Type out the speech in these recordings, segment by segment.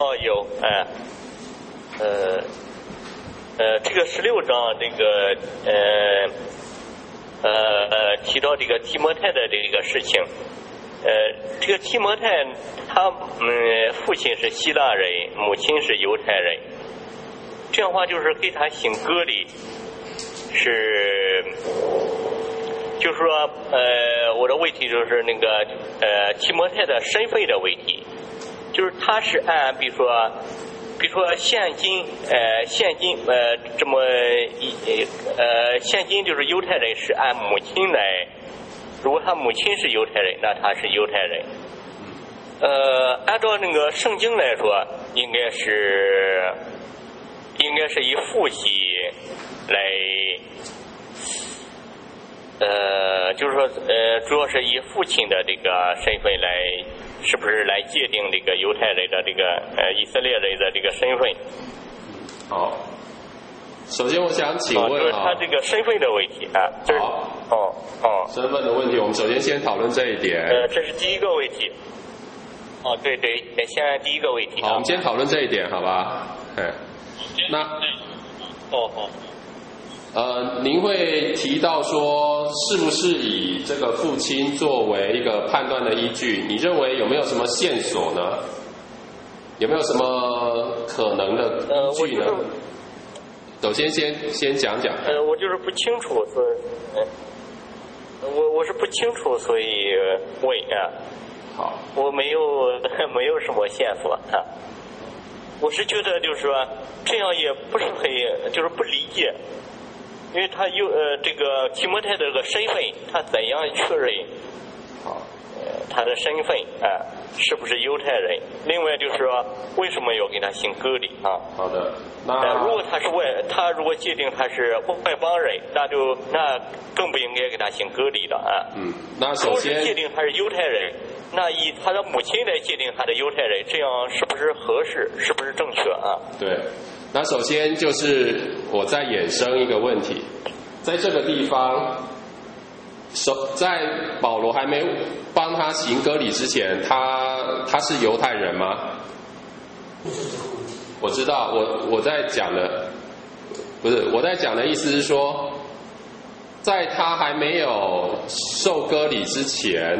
哦，有，这个16章这个提到这个提摩太的这个事情，这个提摩太他父亲是希腊人，母亲是犹太人，这样的话就是给他行割礼，是就是说我的问题就是那个提摩太的身份的问题，就是他是按比如说现今这么现今就是犹太人是按母亲来，如果他母亲是犹太人，那他是犹太人。按照那个圣经来说，应该是以父系来，就是说主要是以父亲的这个身份来。是不是来界定这个犹太人的这个以色列人的这个身份？ 好，首先我想请问就是他这个身份的问题啊。 好，身份的问题，我们首先讨论这一点。 这是第一个问题。对，先第一个问题。 好，我们先讨论这一点，好吧？那您会提到说，是不是以这个父亲作为一个判断的依据？你认为有没有什么线索呢？有没有什么可能的依据呢？首先先讲讲。 我就是不清楚，所以我是不清楚，所以问啊。 好， 我没有什么线索啊。我是觉得就是说这样也不是很就是不理解。因为他有这个提摩太的这个身份，他怎样确认他的身份是不是犹太人？另外就是说，为什么要给他行割礼啊？ 好的，那如果他如果界定他是外邦人，那更不应该给他行割礼了啊。 那首先如果界定他是犹太人，那以他的母亲来界定他的犹太人，这样是不是合适？是不是正确啊？ 对。那首先就是我再衍生一个问题，在这个地方，在保罗还没帮他行割礼之前，他是犹太人吗？我知道，我在讲的不是我在讲的意思是说，在他还没有受割礼之前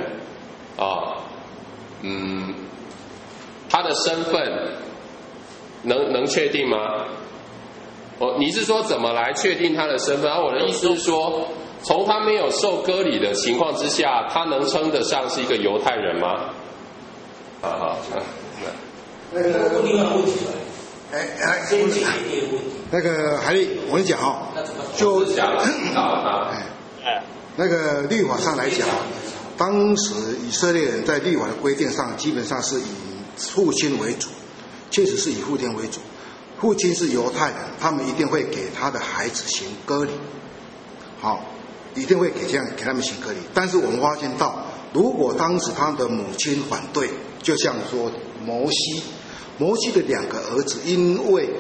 他的身份能确定吗？你是说怎么来确定他的身份？我的意思是说，从他没有受割礼的情况之下，他能称得上是一个犹太人吗？好， 那个另外问题了，那个海丽，我跟你讲就那个律法上来讲，当时以色列人在律法的规定上，基本上是以父亲为主。确实是以父亲为主，父亲是犹太人，他们一定会给他的孩子行割礼，一定会给他们行割礼。但是我们发现到，如果当时他的母亲反对，就像说摩西的2个儿子，因为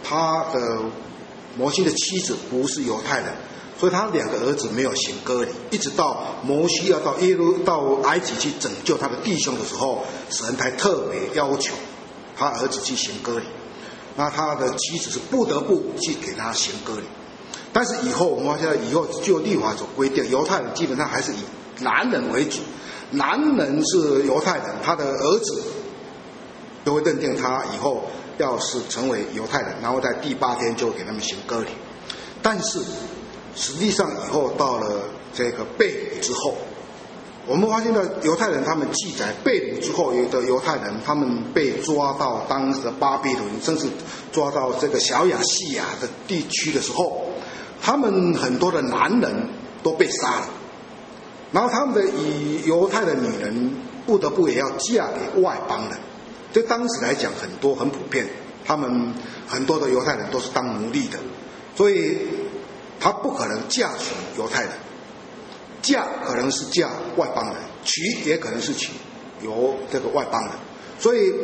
摩西的妻子不是犹太人，所以他2个儿子没有行割礼，一直到摩西要到埃及去拯救他的弟兄的时候，神才特别要求他儿子去行割礼，那他的妻子是不得不去给他行割礼。但是我们发现以后就律法所规定，犹太人基本上还是以男人为主，男人是犹太人，他的儿子都会认定他以后要是成为犹太人，然后在第8天就给他们行割礼。但是实际上以后到了这个被掳之后，我们发现到犹太人他们记载被掳之后，有的犹太人他们被抓到当时的巴比伦，甚至抓到这个小亚细亚的地区的时候，他们很多的男人都被杀了，然后他们的犹太的女人不得不也要嫁给外邦人。对当时来讲很普遍，他们很多的犹太人都是当奴隶的，所以他不可能嫁娶犹太人，嫁可能是嫁外邦人，娶也可能是娶由这个外邦人。所以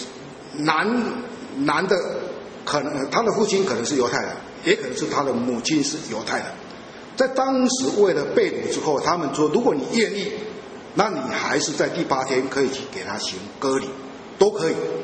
男的可能他的父亲可能是犹太人，也可能是他的母亲是犹太人。在当时为了被掳之后，他们说如果你愿意，那你还是在第8天可以去给他行割礼，都可以。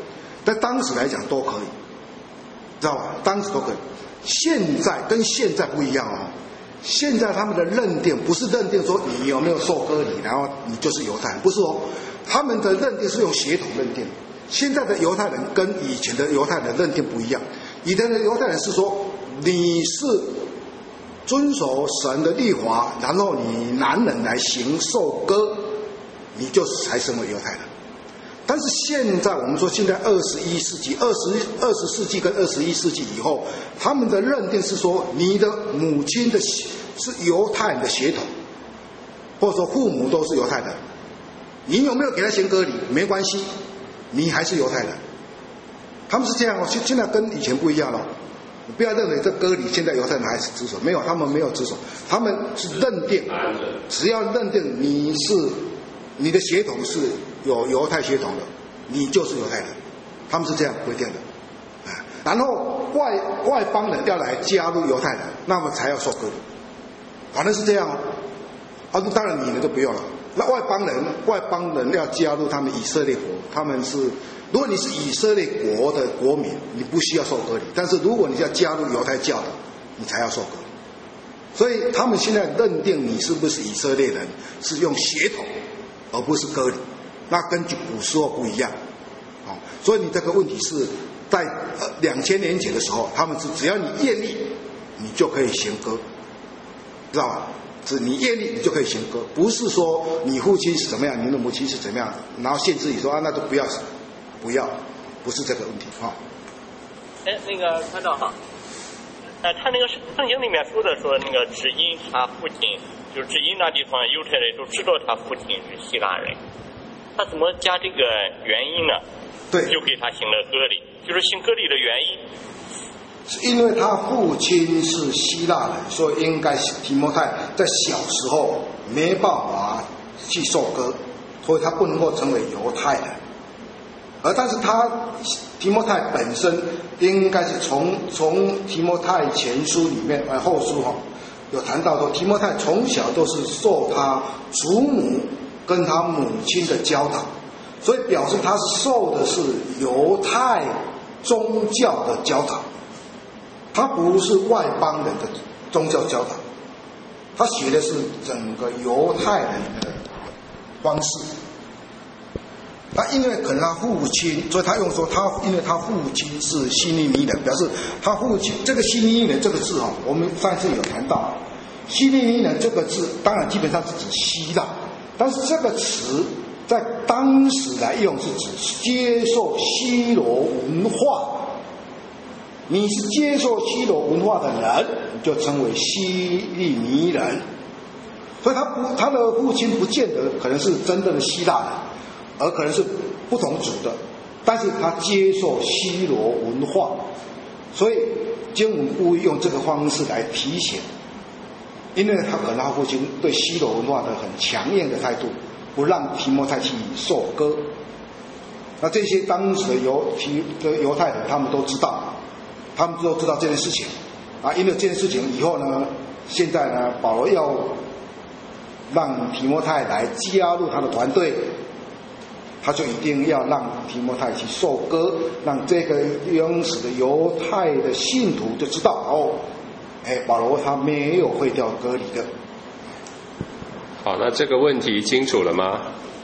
在当时来讲都可以，知道吧？当时都可以。现在跟现在不一样哦，现在他们的认定不是认定说你有没有受割礼，然后你就是犹太人，不是哦，他们的认定是用血统认定。现在的犹太人跟以前的犹太人认定不一样，以前的犹太人是说你是遵守神的律法，然后你男人来行受割，你就才成为犹太人。但是现在我们说，现在21世纪、20世纪跟21世纪以后，他们的认定是说，你的母亲的是犹太人的血统，或者说父母都是犹太人，你有没有给他行割礼没关系，你还是犹太人。他们是这样哦，现在跟以前不一样了。你不要认为这割礼现在犹太人还是执守，没有，他们没有执守，他们是认定，只要认定你的血统是有犹太血统的，你就是犹太人，他们是这样规定的。然后外邦人要来加入犹太人，那么才要受割礼，反正是这样哦。当然你们就不用了。那外邦人要加入他们以色列国，他们是，如果你是以色列国的国民，你不需要受割礼，但是如果你要加入犹太教的，你才要受割礼。所以他们现在认定你是不是以色列人，是用血统，而不是割礼，那跟古时候不一样，所以你这个问题是在2000年前的时候，他们是只要你业力，你就可以行割，知道吧？是你业力，你就可以行割，不是说你父亲是怎么样，你的母亲是怎么样，然后限制你说那就不要，不是这个问题哈。 那个团长哈，他那个圣经里面说那个只因他父亲，就是只因那地方犹太人都知道他父亲是希腊人，他怎么加这个原因呢？ 对， 就给他行了割礼，就是行割礼的原因。 是因为他父亲是希腊人，所以应该提摩太在小时候没办法去受割，所以他不能够成为犹太人。但是提摩太本身应该是从提摩太前书里面后书有谈到说，提摩太从小都是受他祖母跟他母亲的教导，所以表示他是受的是犹太宗教的教导，他不是外邦人的宗教教导，他学的是整个犹太人的方式。那因为可能他父亲，所以他用说因为他父亲是希利尼人，表示他父亲这个希利尼人这个字我们上次有谈到，希利尼人这个字当然基本上是指希腊，但是这个词在当时来用是指接受希罗文化。你是接受希罗文化的人，你就称为希利尼人。所以他的父亲不见得可能是真正的希腊人，而可能是不同族的，但是他接受希罗文化，所以经文故意用这个方式来提醒，因为他可能他父亲对希罗文化的很强硬的态度，不让提摩太去受割。那这些当时的犹太人他们都知道这件事情因为这件事情以后呢，现在呢保罗要让提摩太来加入他的团队，他就一定要让提摩太去受割，让这个原始的犹太的信徒就知道保罗他没有废掉割礼的。 好，那这个问题清楚了吗？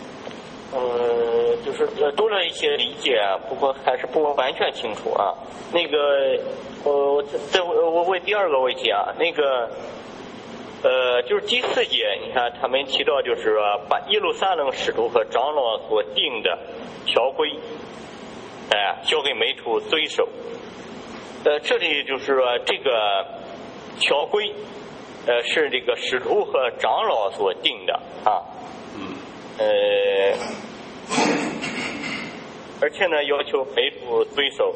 就是多了一些理解不过还是不完全清楚那个我问第二个问题那个就是第4节，你看他们提到就是说把耶路撒冷使徒和长老所定的条规交给门徒遵守。这里就是说这个条规是这个使徒和长老所定的而且呢要求门徒遵守。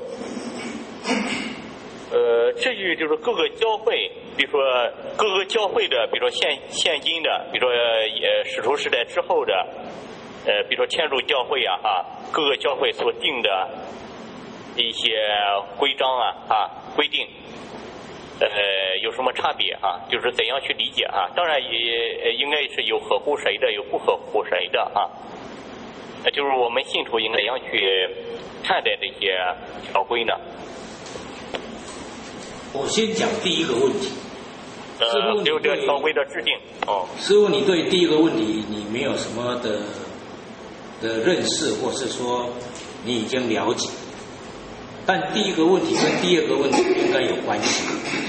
至于就是各个教会，比如说各个教会的，比如说现今的，比如说使徒时代之后的，比如说天主教会各个教会所定的一些规章规定，有什么差别就是怎样去理解当然也应该是有合乎谁的，有不合乎谁的就是我们信徒应该怎样去判的这些条规呢？ 我先讲第一个问题。 只有这个条规的制定。 师父，你对第一个问题你没有什么的认识，或是说你已经了解，但第一个问题跟第二个问题应该有关系。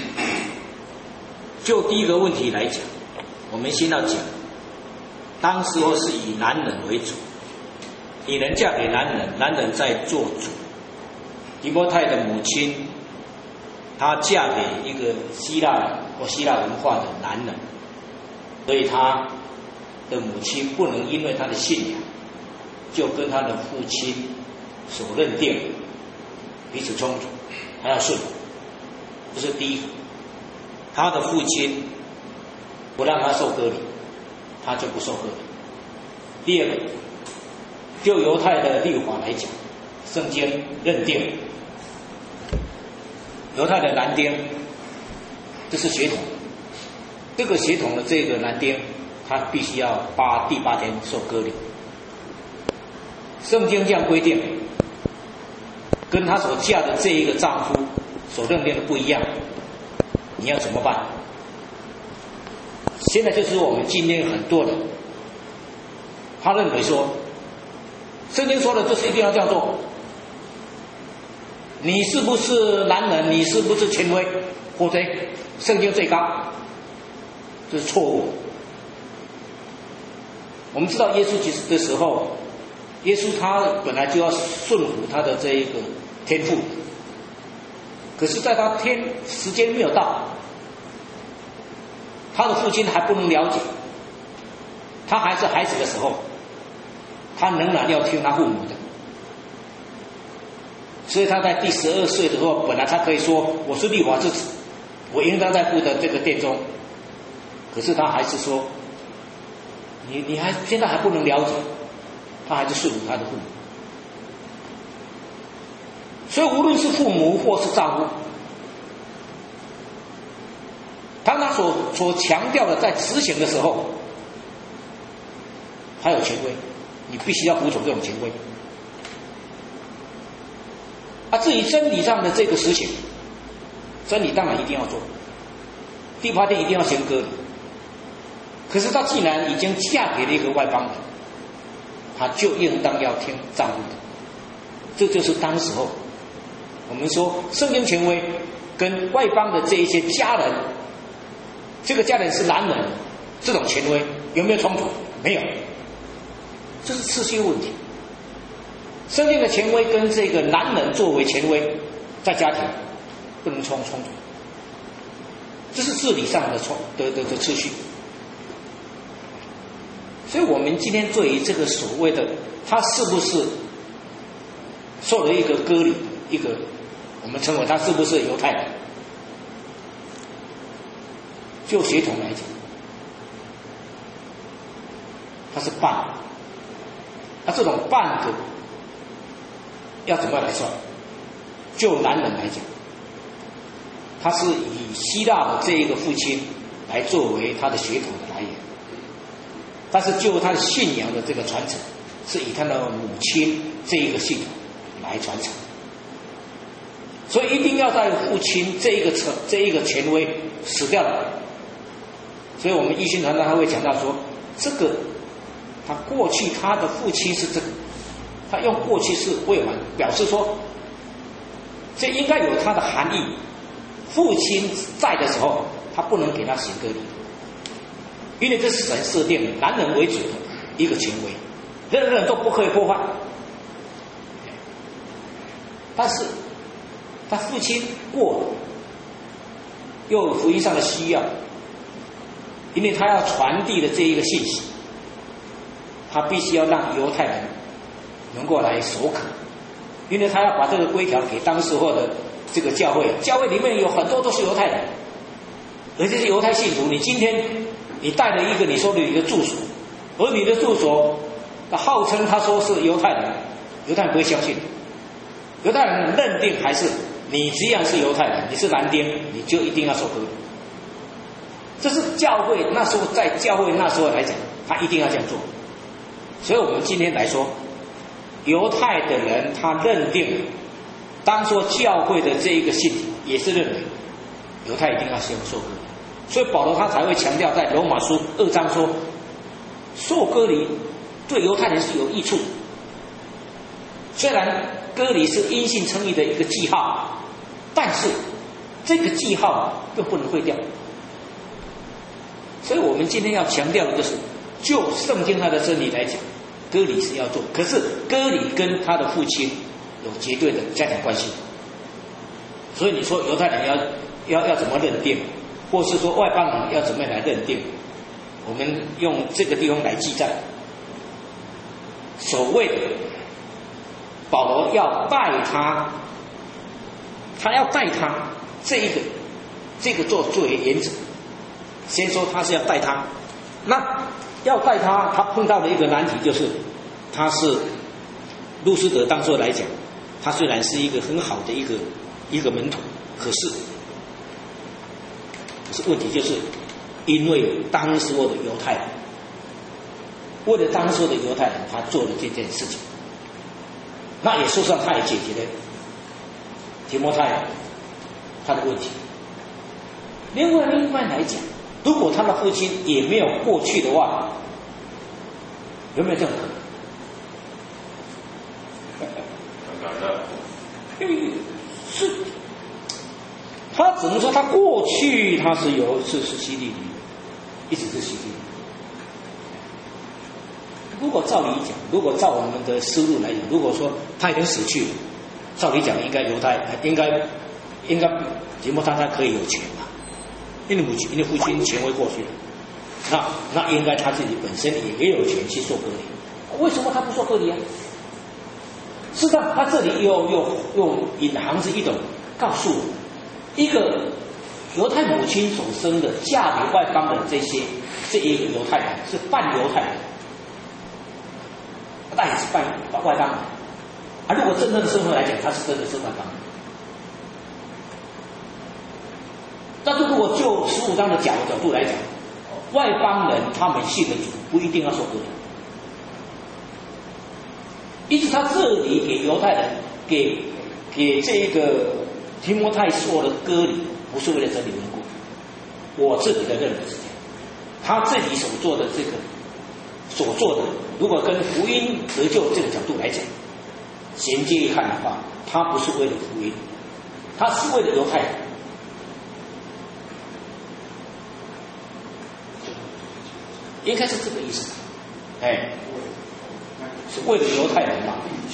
就第一个问题来讲，我们先要讲，当时候是以男人为主，女人嫁给男人，男人在做主。提摩太的母亲，她嫁给一个希腊或希腊文化的男人，所以她的母亲不能因为她的信仰，就跟她的父亲所认定彼此冲突，她要顺服。这是第一个。他的父亲不让他受割礼，他就不受割礼。第二个，就犹太的律法来讲，圣经认定犹太的男丁，这是血统，这个血统的这个男丁，他必须要第8天受割礼。圣经这样规定，跟他所嫁的这一个丈夫所认定的不一样，你要怎么办？现在就是我们今天很多人，他认为说，圣经说的就是一定要这样做。你是不是男人？你是不是权威？或者圣经最高？这是错误。我们知道耶稣其实的时候，耶稣他本来就要顺服他的这一个天父。可是在他时间没有到，他的父亲还不能了解，他还是孩子的时候，他仍然要听他父母的。所以他在第12岁的时候，本来他可以说我是律法之子，我应当在父的这个殿中。可是他还是说，你还现在还不能了解，他还是顺服他的父母。所以无论是父母或是丈夫，当他所强调的在执行的时候，还有权威，你必须要服从这种权威。至于真理上的这个实行，真理当然一定要做，第8天一定要行割礼。可是他既然已经嫁给了一个外邦人，他就应当要听丈夫的。这就是当时候我们说圣经权威跟外邦的这一些家人，这个家人是男人，这种权威有没有冲突？没有，这是次序问题。圣经的权威跟这个男人作为权威，在家庭不能冲突，这是治理上的次序。所以我们今天对于这个所谓的他是不是受了一个割礼，一个我们称为他是不是犹太人，就血统来讲，他是半的。那这种半的要怎么来算？就男人来讲，他是以希腊的这一个父亲来作为他的血统的来源，但是就他的信仰的这个传承，是以他的母亲这一个系统来传承。所以一定要在父亲这一个权威死掉了。所以我们义训团他会讲到说，这个他过去他的父亲是这个，他用过去式未完，表示说这应该有它的含义。父亲在的时候，他不能给他行割礼，因为这是神设定男人为主的一个权威，任何人都不可以破坏。但是他父亲过了，又有福音上的需要，因为他要传递的这一个信息，他必须要让犹太人能够来守可，因为他要把这个规条给当时候的这个教会，教会里面有很多都是犹太人，而且是犹太信徒。你今天你带了一个你说的一个住所，而你的住所号称他说是犹太人，犹太人不会相信。犹太人认定还是你既然是犹太人，你是男丁，你就一定要受割礼。这是教会那时候在教会那时候来讲，他一定要这样做。所以我们今天来说， 犹太的人他认定，当说教会的这一个信徒也是认为犹太一定要先受割礼，所以保罗他才会强调在罗马书2章说，受割礼对犹太人是有益处的。虽然割礼是因信称义的一个记号，但是这个记号又不能废掉。所以我们今天要强调的就是，就圣经它的真理来讲，割礼是要做，可是割礼跟他的父亲有绝对的家庭关系。所以你说犹太人要怎么认定，或是说外邦人要怎么样来认定，我们用这个地方来记载，所谓的保罗要带他要带他这个作为原则。先说他是要带他，那要带他碰到的一个难题就是，他是路斯德当初来讲，他虽然是一个很好的一个门徒，可是问题就是因为当时候的犹太人，为了当时候的犹太人，他做了这件事情，那也事实上他也解决了提摩太他的问题。另外来讲，如果他的父亲也没有过去的话，有没有这种可能？是，他只能说他过去他是希利尼，一直是希利尼。如果照理讲，如果照我们的思路来讲，如果说他已经死去了，照理讲应该犹太应该提摩太可以有权吧？因为父亲权威过去了，那应该他自己本身也有权去受割礼。为什么他不受割礼啊？事实上，他这里又隐含着一种告诉我，一个犹太母亲所生的嫁给外邦的这一个犹太人是半犹太人，那也是半外邦人。如果真正的身份来讲，他是真的是外邦人。但是如果就15章的角度来讲，外邦人他们信的主不一定要受割礼，因此他这里给犹太人给这个提摩太说的割礼，不是为了真理缘故。我自己的认为是这样，他自己所做的，如果跟福音得救这个角度来讲，衔接一看的话，他不是为了福音，他是为了犹太人。应该是这个意思，是为了犹太人嘛，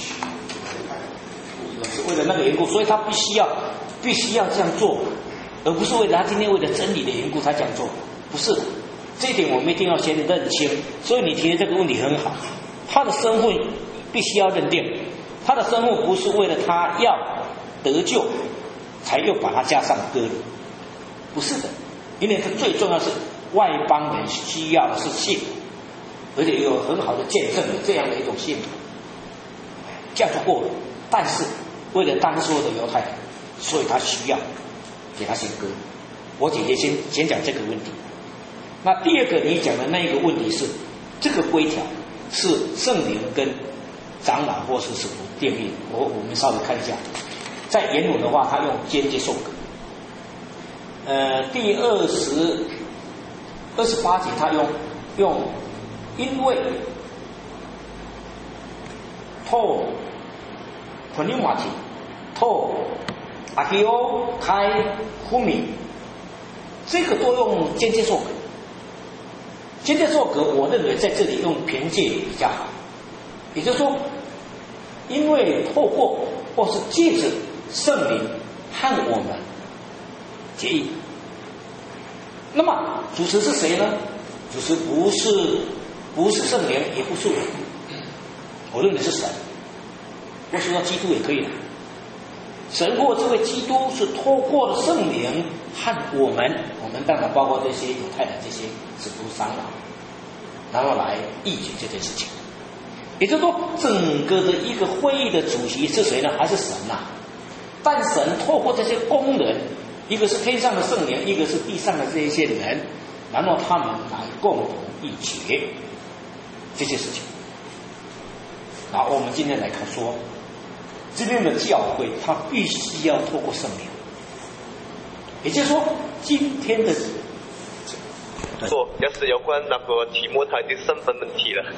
是为了那个缘故，所以他必须要这样做，而不是为了他今天为了真理的缘故他这样做，不是的。这一点我们一定要先认清。所以你提的这个问题很好，他的身份必须要认定，他的身份不是为了他要得救才又把他加上割礼，不是的，因为他最重要是外邦人需要的是信，而且有很好的见证的这样的一种信，这样就过了。但是为了当说的犹太人，所以他需要给他先割。我姐姐先讲这个问题。那第二个你讲的那一个问题是，这个规条是圣灵跟长老或是使徒定义。我们稍微看一下，在原文的话，他用间接受割。第28节他用因为透普尼马体透阿基欧开呼米，这个都用间接受割。间接受割，我认为在这里用凭借比较好，也就是说，因为透过或是借着圣灵和我们结义。那么主持是谁呢？主持不是圣灵，也不是我认为是神，或是说基督也可以的。神或这位基督是透过了圣灵和我们当然包括这些犹太的这些使徒长老，然后来议决这件事情。也就是说，整个的一个会议的主席是谁呢？还是神呐？但神透过这些工人，一个是天上的圣灵，一个是地上的这一些人，然后他们来共同议决这些事情。 好，我们今天来看说，今天的教会它必须要透过圣灵，也就是说，今天的就是有关那个提摩太的身份问题了。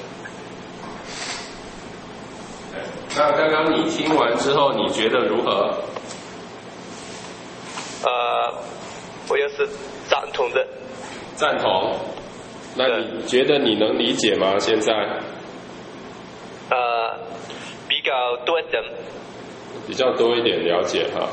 那刚刚你听完之后，你觉得如何？ 我也是赞同的。 赞同。那你觉得你能理解吗？现在？ 比较多一点。 比较多一点了解哈。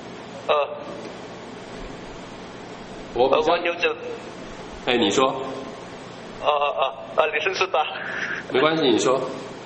我有这。 哎，你说。 你先说吧。 没关系，你说。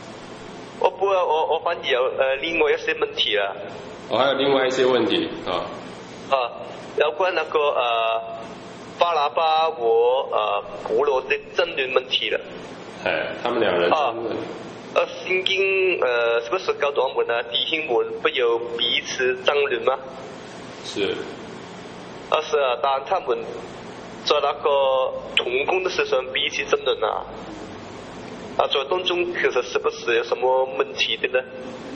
我反而有另外一些问题啊。 还有另外一些问题啊。 有关那个巴拿巴和保罗的争论问题了。 他们两人争论。 圣经是不是教导我们呢？弟兄们不要彼此争论吗？ 是。 是啊，但他们在那个同工的事上彼此争论啊。在当中其实是不是有什么问题的呢？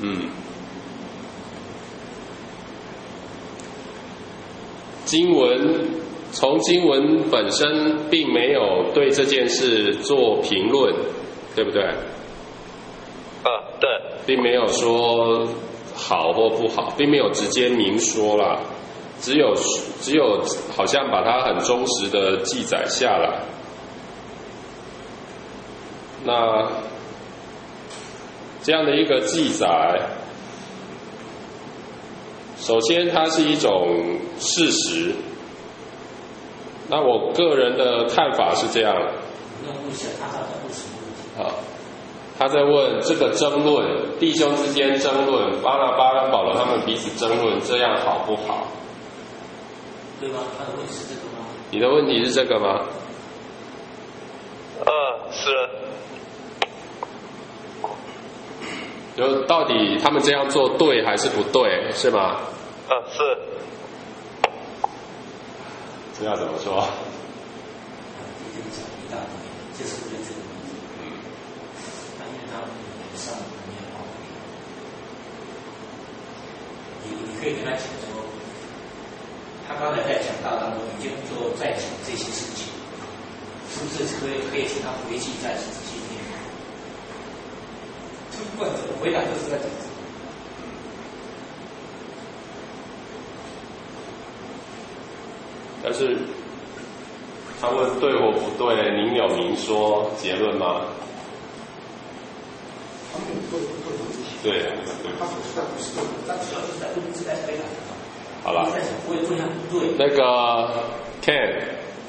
从经文本身并没有对这件事做评论，对不对？ 对。 并没有说好或不好，并没有直接明说啦，只有好像把它很忠实的记载下来。那这样的一个记载，首先它是一种事实。那我个人的看法是这样。好，他在问这个争论，弟兄之间争论，巴拿巴跟保罗他们彼此争论，这样好不好？ 对吗？他的问题是这个吗？ 你的问题是这个吗？ 是。 就到底他们这样做对还是不对，是吗？ 是。 这要怎么说？ 你可以跟他讲说，他刚才在讲道当中已经做在讲这些事情，是不是可以请他回去再仔细念？不管怎么回答，就是在讲。 但是他问对或不对，您有明说结论吗？对。好了。那个 Ken。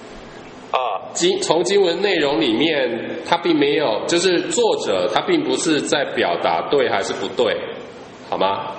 从经文内容里面，他并没有，就是作者他并不是在表达对还是不对，好吗？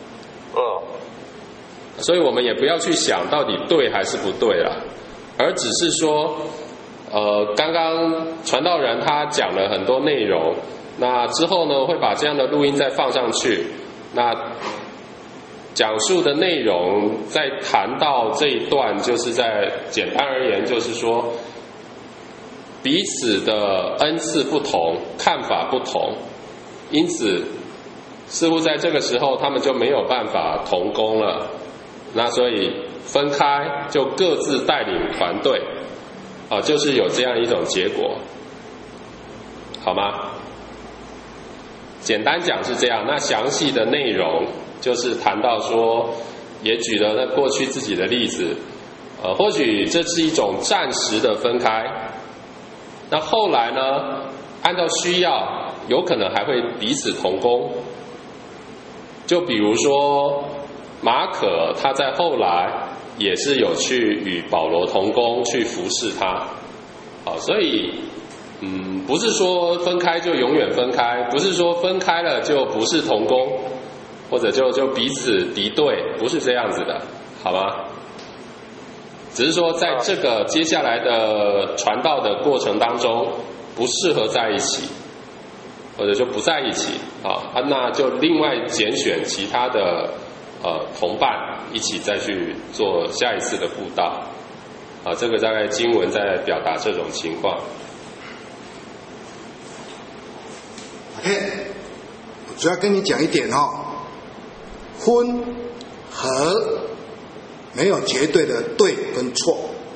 所以我们也不要去想到底对还是不对啦，而只是说，刚刚传道人他讲了很多内容，那之后呢会把这样的录音再放上去，那讲述的内容再谈到这一段，就是在简单而言就是说，彼此的恩赐不同，看法不同，因此似乎在这个时候他们就没有办法同工了。那所以分开就各自带领团队，就是有这样一种结果，好吗？简单讲是这样，那详细的内容就是谈到说，也举了那过去自己的例子，或许这是一种暂时的分开，那后来呢，按照需要，有可能还会彼此同工，就比如说。马可他在后来也是有去与保罗同工，去服侍他，所以不是说分开就永远分开，不是说分开了就不是同工，或者就彼此敌对，不是这样子的，好吗？只是说在这个接下来的传道的过程当中，不适合在一起，或者就不在一起那就另外拣选其他的。同伴一起再去做下一次的布道，这个大概经文在表达这种情况。 OK， 主要跟你讲一点分和没有绝对的对跟错，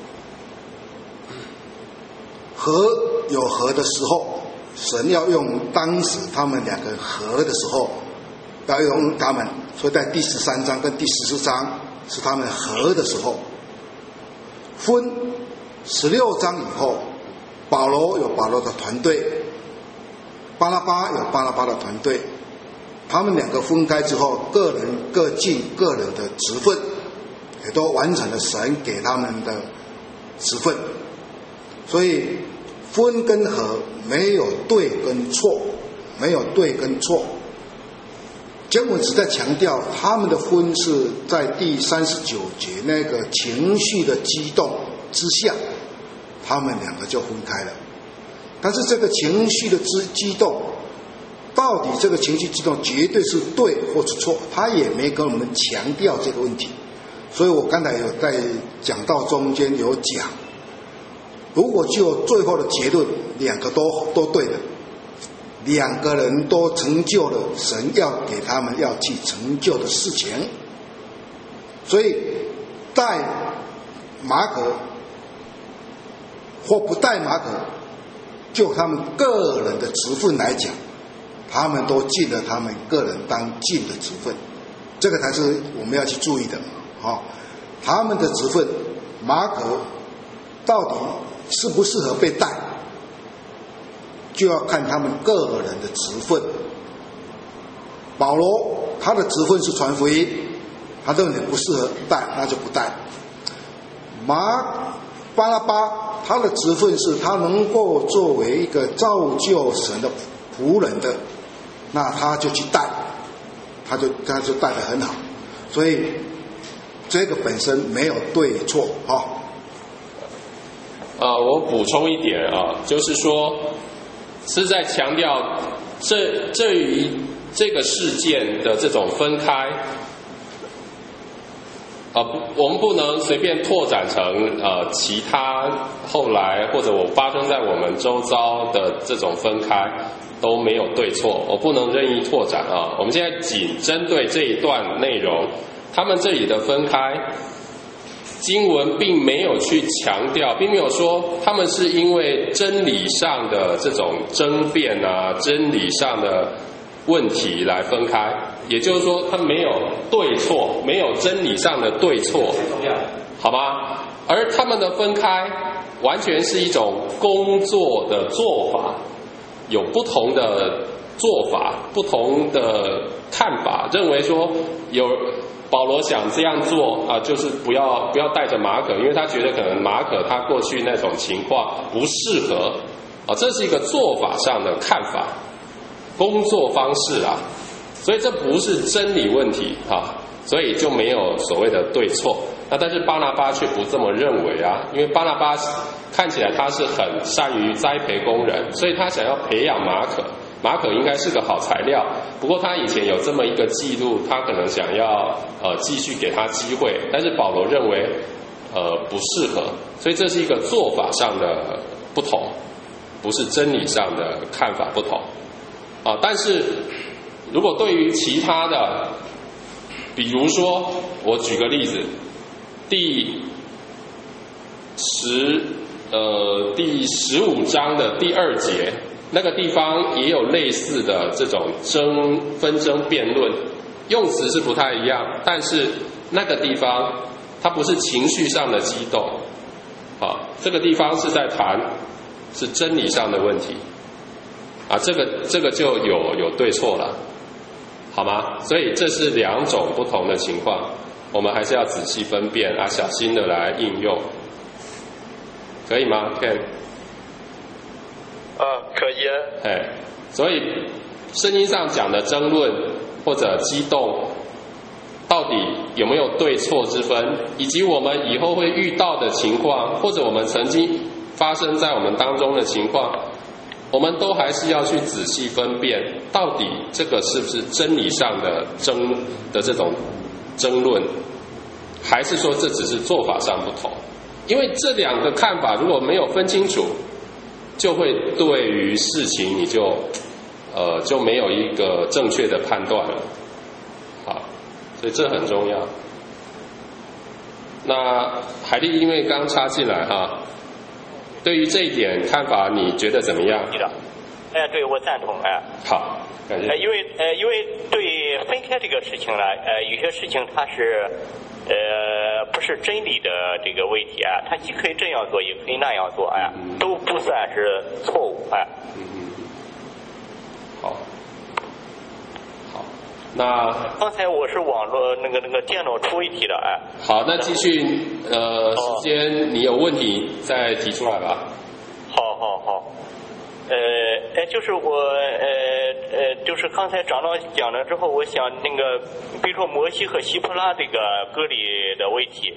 和有和的时候，神要用当时他们两个和的时候，要用他们，所以在第13章跟第14章是他们和的时候。分16章以后，保罗有保罗的团队，巴拿巴有巴拿巴的团队，他们两个分开之后，个人各尽个人的职分，也都完成了神给他们的职分。所以分跟合没有对跟错，没有对跟错。经文只在强调他们的分是在第39节那个情绪的激动之下，他们两个就分开了。但是这个情绪的激动，到底这个情绪激动绝对是对或是错，他也没跟我们强调这个问题。所以我刚才有在讲到中间有讲，如果就最后的结论，两个都对的，两个人都成就了神要给他们要去成就的事情。所以带马可或不带马可，就他们个人的职分来讲，他们都尽了他们个人当尽的职分，这个才是我们要去注意的。他们的职分，马可到底适不适合被带，就要看他们个人的职分。保罗他的职分是传福音，他认为不适合带，那就不带。巴拿巴他的职分是他能够作为一个造就神的仆人的，那他就去带，他就带得很好。所以这个本身没有对错我补充一点就是说是在强调这于这个事件的这种分开我们不能随便拓展成其他后来或者发生在我们周遭的这种分开都没有对错，我不能任意拓展我们现在仅针对这一段内容，他们这里的分开，经文并没有去强调，并没有说他们是因为真理上的这种争辩真理上的问题来分开，也就是说他没有对错，没有真理上的对错，好吗？而他们的分开完全是一种工作的做法，有不同的做法，不同的看法，认为说有保罗想这样做就是不要带着马可，因为他觉得可能马可他过去那种情况不适合这是一个做法上的看法，工作方式所以这不是真理问题所以就没有所谓的对错。但是巴拿巴却不这么认为因为巴拿巴看起来他是很善于栽培工人，所以他想要培养马可，马可应该是个好材料，不过他以前有这么一个记录，他可能想要继续给他机会，但是保罗认为不适合，所以这是一个做法上的不同，不是真理上的看法不同但是如果对于其他的，比如说我举个例子，第15章的第2节那个地方也有类似的这种纷争辩论，用词是不太一样，但是那个地方它不是情绪上的激动这个地方是在谈是真理上的问题这个就有对错了，好吗？所以这是2种不同的情况，我们还是要仔细分辨小心的来应用，可以吗 Ken？ 可以所以圣经上讲的争论或者激动到底有没有对错之分，以及我们以后会遇到的情况，或者我们曾经发生在我们当中的情况，我们都还是要去仔细分辨，到底这个是不是真理上的这种争论，还是说这只是做法上不同？因为这2个看法如果没有分清楚，就会对于事情你就就没有一个正确的判断了。好，所以这很重要。那海莉因为刚插进来哈，对于这一点看法你觉得怎么样？ 是的，对，我赞同好，感谢。 因为对分开这个事情呢，有些事情它是不是真理的这个问题它既可以这样做，也可以那样做都不算是错误好。那刚才我是网络那个电脑出问题的好，那继续时间你有问题再提出来吧。 好。就是我就是刚才长老讲了之后，我想那个比如说摩西和希伯拉这个割礼的问题，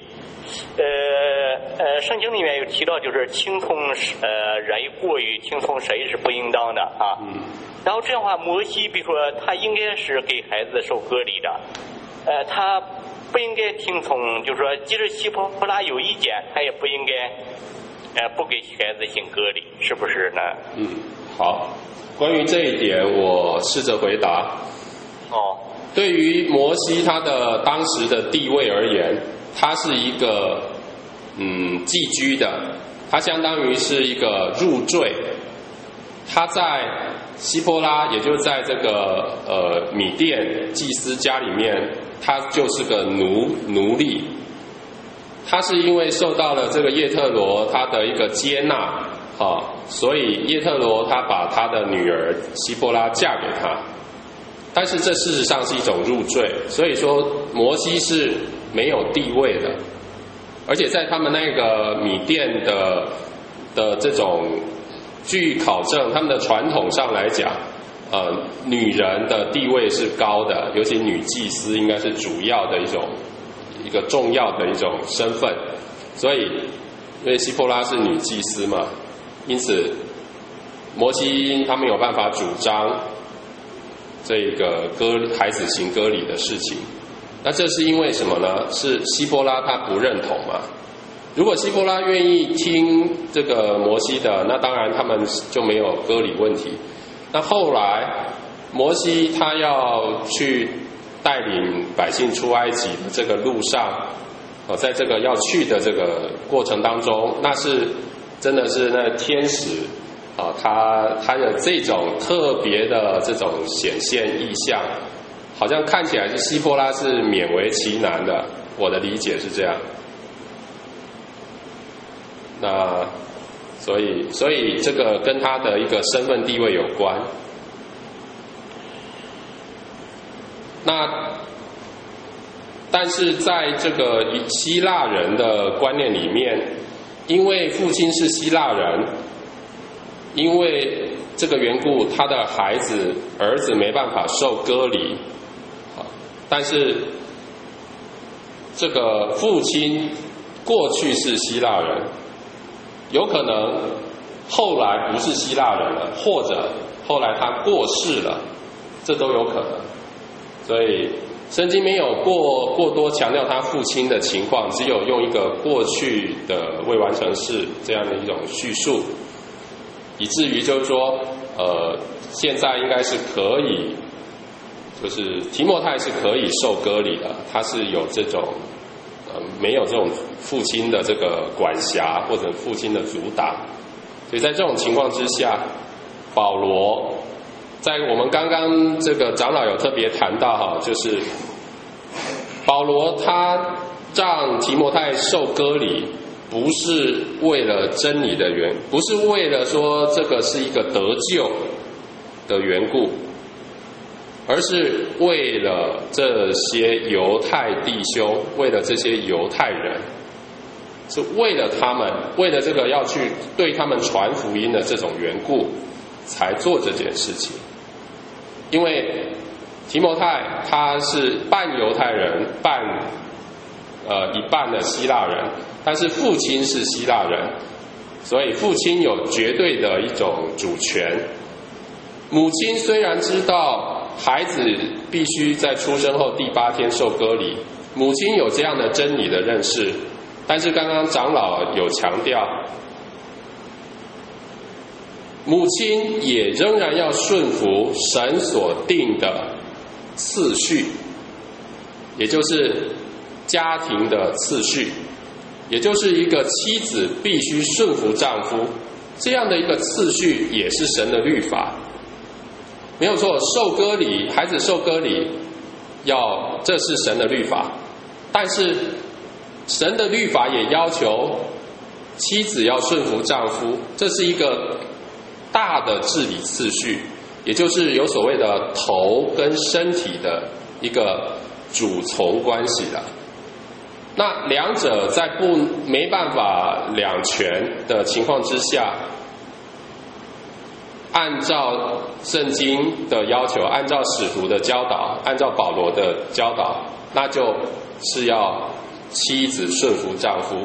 圣经里面有提到，就是听从人过于听从神是不应当的然后这样的话，摩西比如说他应该是给孩子受割礼的，他不应该听从，就是说即使希伯拉有意见，他也不应该不给孩子行割礼，是不是呢？ 好，关于这一点我试着回答。对于摩西他的当时的地位而言，他是一个寄居的，他相当于是一个入赘，他在希伯拉，也就是在这个米甸祭司家里面，他就是个奴隶。他是因为受到了这个叶特罗他的一个接纳所以叶特罗他把他的女儿希伯拉嫁给他，但是这事实上是一种入赘，所以说摩西是没有地位的，而且在他们那个米甸的这种据考证，他们的传统上来讲，女人的地位是高的，尤其女祭司应该是主要的一个重要的一种身份，所以因为希伯拉是女祭司嘛，因此摩西他没有办法主张这个孩子行割礼的事情。那这是因为什么呢？是希伯拉他不认同嘛。如果希伯拉愿意听这个摩西的，那当然他们就没有割礼问题。那后来摩西他要去带领百姓出埃及的这个路上，在这个要去的这个过程当中，那是真的是那天使他有这种特别的这种显现意象，好像看起来是希伯拉是勉为其难的，我的理解是这样。那所以这个跟他的一个身份地位有关。那但是在这个希腊人的观念里面，因为父亲是希腊人，因为这个缘故，他的儿子没办法受割礼，但是这个父亲过去是希腊人，有可能后来不是希腊人了，或者后来他过世了，这都有可能。所以圣经没有过多强调他父亲的情况，只有用一个过去的未完成式这样的一种叙述，以至于就是说现在应该是可以，就是提摩太是可以受割礼的，他是有这种没有这种父亲的这个管辖或者父亲的阻挡。所以在这种情况之下，保罗在我们刚刚这个长老有特别谈到就是保罗他让提摩太受割礼，不是为了真理的不是为了说这个是一个得救的缘故，而是为了这些犹太弟兄，为了这些犹太人，是为了他们，为了这个要去对他们传福音的这种缘故才做这件事情。因为提摩太他是半犹太人，一半的希腊人，但是父亲是希腊人，所以父亲有绝对的一种主权。母亲虽然知道孩子必须在出生后第8天受割礼，母亲有这样的真理的认识，但是刚刚长老有强调， 母亲也仍然要顺服神所定的次序，也就是家庭的次序，也就是一个妻子必须顺服丈夫这样的一个次序，也是神的律法。没有错，受割礼，孩子受割礼，这是神的律法。但是神的律法也要求妻子要顺服丈夫，这是一个大的治理次序，也就是有所谓的头跟身体的一个主从关系了。那两者在没办法两全的情况之下，按照圣经的要求，按照使徒的教导，按照保罗的教导，那就是要妻子顺服丈夫。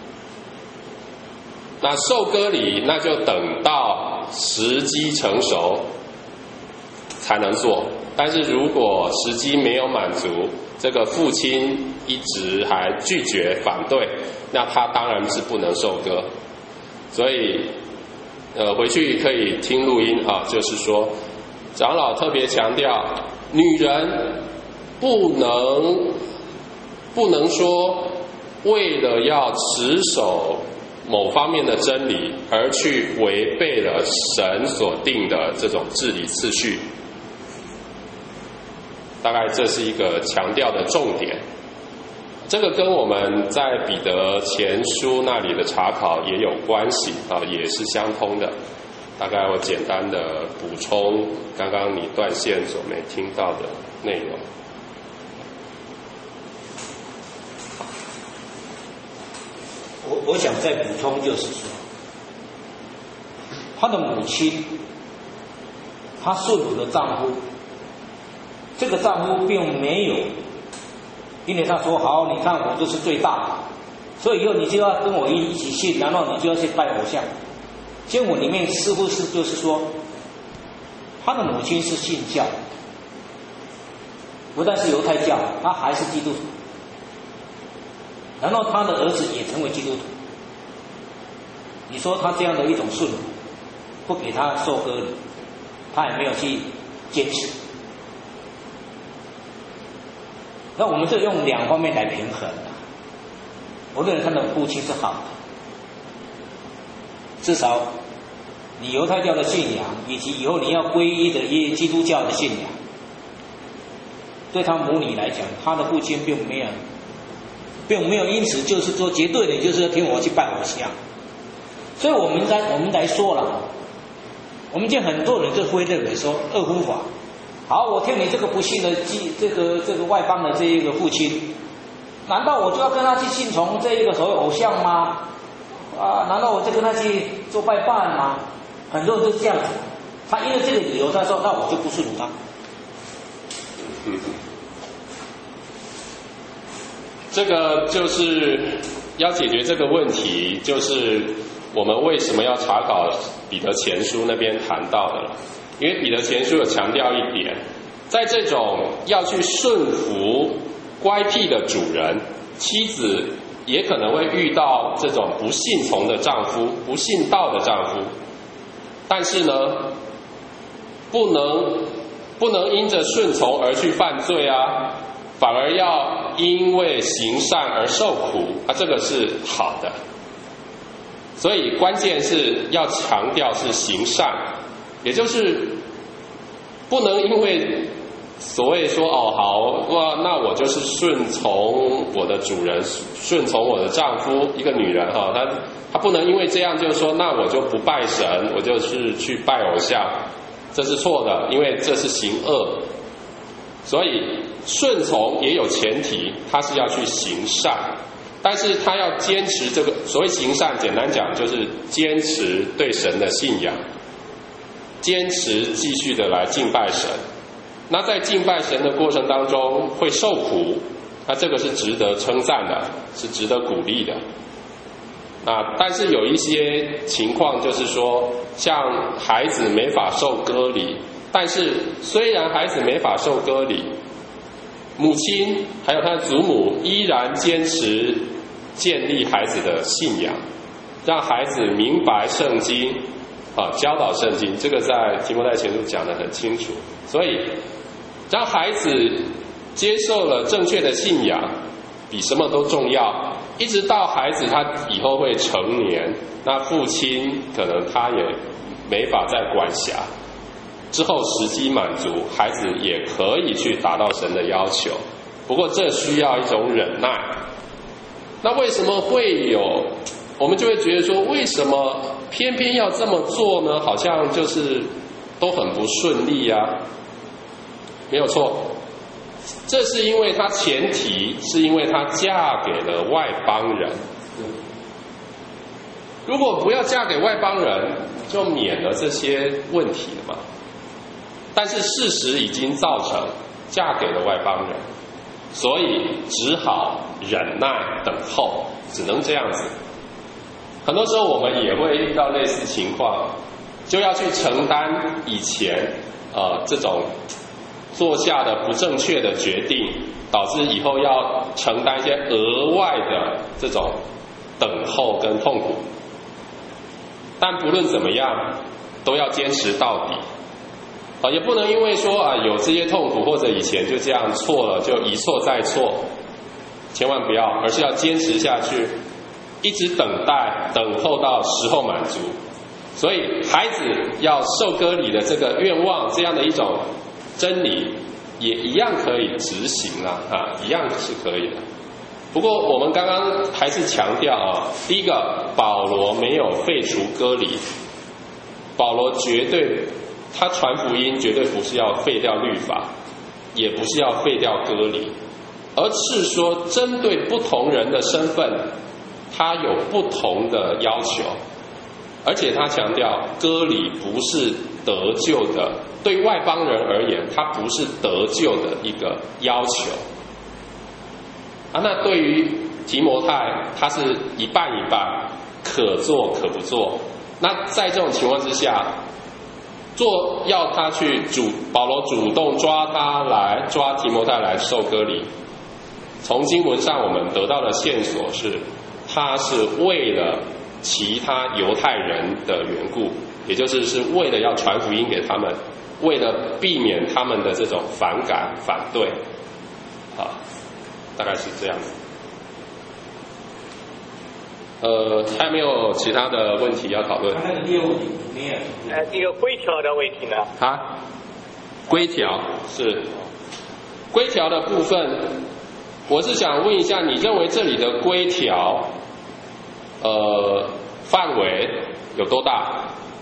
那受割礼，那就等到时机成熟才能做。但是如果时机没有满足，这个父亲一直还拒绝反对，那他当然是不能受割。所以回去可以听录音啊，就是说长老特别强调，女人不能说为了要持守某方面的真理而去违背了神所定的这种治理次序。大概这是一个强调的重点。这个跟我们在彼得前书那里的查考也有关系啊，也是相通的。大概我简单的补充刚刚你断线所没听到的内容。 我想再补充，就是说，他的母亲，她顺服的丈夫，这个丈夫并没有因为他说好，你看我就是最大的，所以以后你就要跟我一起信，然后你就要去拜偶像。经文里面似乎是就是说，他的母亲是信教，不但是犹太教，他还是基督徒。然后他的儿子也成为基督徒。你说他这样的一种顺服，不给他受割礼，他也没有去坚持。那我们就用两方面来平衡啊。我认为他的父亲是好的，至少你犹太教的信仰，以及以后你要皈依的基督教的信仰，对他母女来讲，他的父亲并没有因此就是说绝对的就是要听我去拜偶像。所以我们来说了，我们见很多人就会认为说二夫法，好，我听你这个不信的这个外邦的这一个父亲，难道我就要跟他去信从这一个所谓偶像吗？难道我就跟他去做拜拜吗？很多人都是这样子，他因为这个理由，他说那我就不顺服他。 这个就是要解决这个问题，就是我们为什么要查考彼得前书那边谈到的了。因为彼得前书有强调一点，在这种要去顺服乖僻的主人，妻子也可能会遇到这种不信从的丈夫，不信道的丈夫。但是呢，不能因着顺从而去犯罪啊，反而要因为行善而受苦啊，这个是好的。所以关键是要强调是行善，也就是不能因为所谓说那我就是顺从我的主人，顺从我的丈夫，一个女人她不能因为这样就说那我就不拜神，我就是去拜偶像，这是错的，因为这是行恶。所以顺从也有前提，他是要去行善，但是他要坚持这个所谓行善，简单讲就是坚持对神的信仰，坚持继续的来敬拜神。那在敬拜神的过程当中会受苦，那这个是值得称赞的，是值得鼓励的。但是有一些情况就是说，像孩子没法受割礼，但是虽然孩子没法受割礼，母亲还有他的祖母依然坚持建立孩子的信仰，让孩子明白圣经教导圣经，这个在提摩太前书讲得很清楚。所以让孩子接受了正确的信仰，比什么都重要。一直到孩子他以后会成年，那父亲可能他也没法再管辖，之后时机满足，孩子也可以去达到神的要求。不过这需要一种忍耐。那为什么会有？我们就会觉得说，为什么偏偏要这么做呢？好像就是都很不顺利啊。没有错，这是因为她前提是因为她嫁给了外邦人。如果不要嫁给外邦人，就免了这些问题了嘛。但是事实已经造成嫁给了外邦人，所以只好忍耐等候，只能这样子。很多时候我们也会遇到类似情况，就要去承担以前这种做下的不正确的决定，导致以后要承担一些额外的这种等候跟痛苦。但不论怎么样，都要坚持到底。也不能因为说有这些痛苦，或者以前就这样错了，就一错再错，千万不要，而是要坚持下去，一直等待，等候到时候满足。所以孩子要受割礼的这个愿望，这样的一种真理，也一样可以执行啦，一样是可以的。不过我们刚刚还是强调第一个，保罗没有废除割礼，保罗绝对他传福音绝对不是要废掉律法，也不是要废掉割礼，而是说针对不同人的身份，他有不同的要求。而且他强调割礼不是得救的，对外邦人而言，它不是得救的一个要求。那对于提摩太，他是一半一半，可做可不做。那在这种情况之下，要他去保罗主动抓提摩太来受割礼。从经文上我们得到的线索是，他是为了其他犹太人的缘故，也就是为了要传福音给他们，为了避免他们的这种反感反对，大概是这样子。还有没有其他的问题要讨论？ 那个业务里面， 这个规条的问题呢？ 规条是规条的部分，我是想问一下，你认为这里的规条，范围有多大？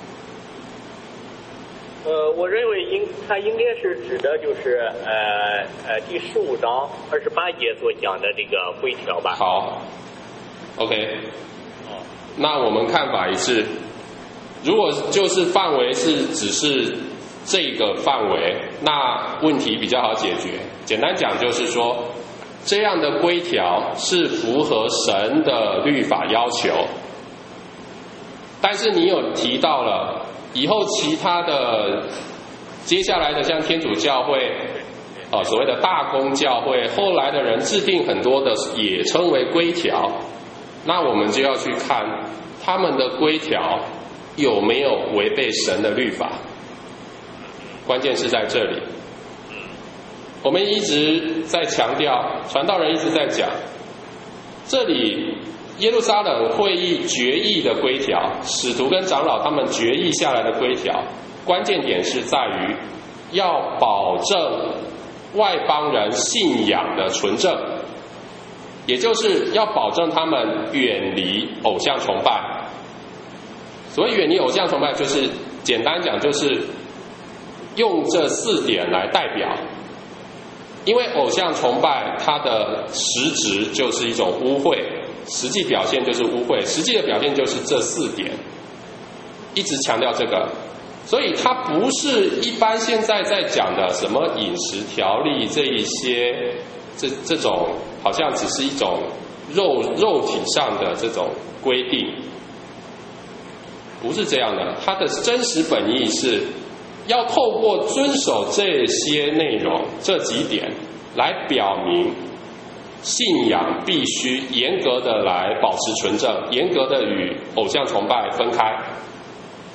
我认为它应该是指的就是第15章28节所讲的这个规条吧。 好 ，OK， 那我们看法一致。如果就是范围只是这个范围，那问题比较好解决。简单讲就是说，这样的规条是符合神的律法要求，但是你有提到了以后其他的接下来的像天主教会所谓的大公教会，后来的人制定很多的也称为规条，那我们就要去看他们的规条有没有违背神的律法，关键是在这里。我们一直在强调，传道人一直在讲，这里耶路撒冷会议决议的规条，使徒跟长老他们决议下来的规条，关键点是在于要保证外邦人信仰的纯正，也就是要保证他们远离偶像崇拜。所以远离偶像崇拜，就是简单讲就是用这4点来代表。因为偶像崇拜它的实质就是一种污秽，实际表现就是污秽，实际的表现就是这4点，一直强调这个。所以它不是一般现在在讲的什么饮食条例这一些这种好像只是一种肉体上的这种规定，不是这样的。它的真实本意是要透过遵守这些内容这几点来表明信仰必须严格的来保持纯正，严格的与偶像崇拜分开。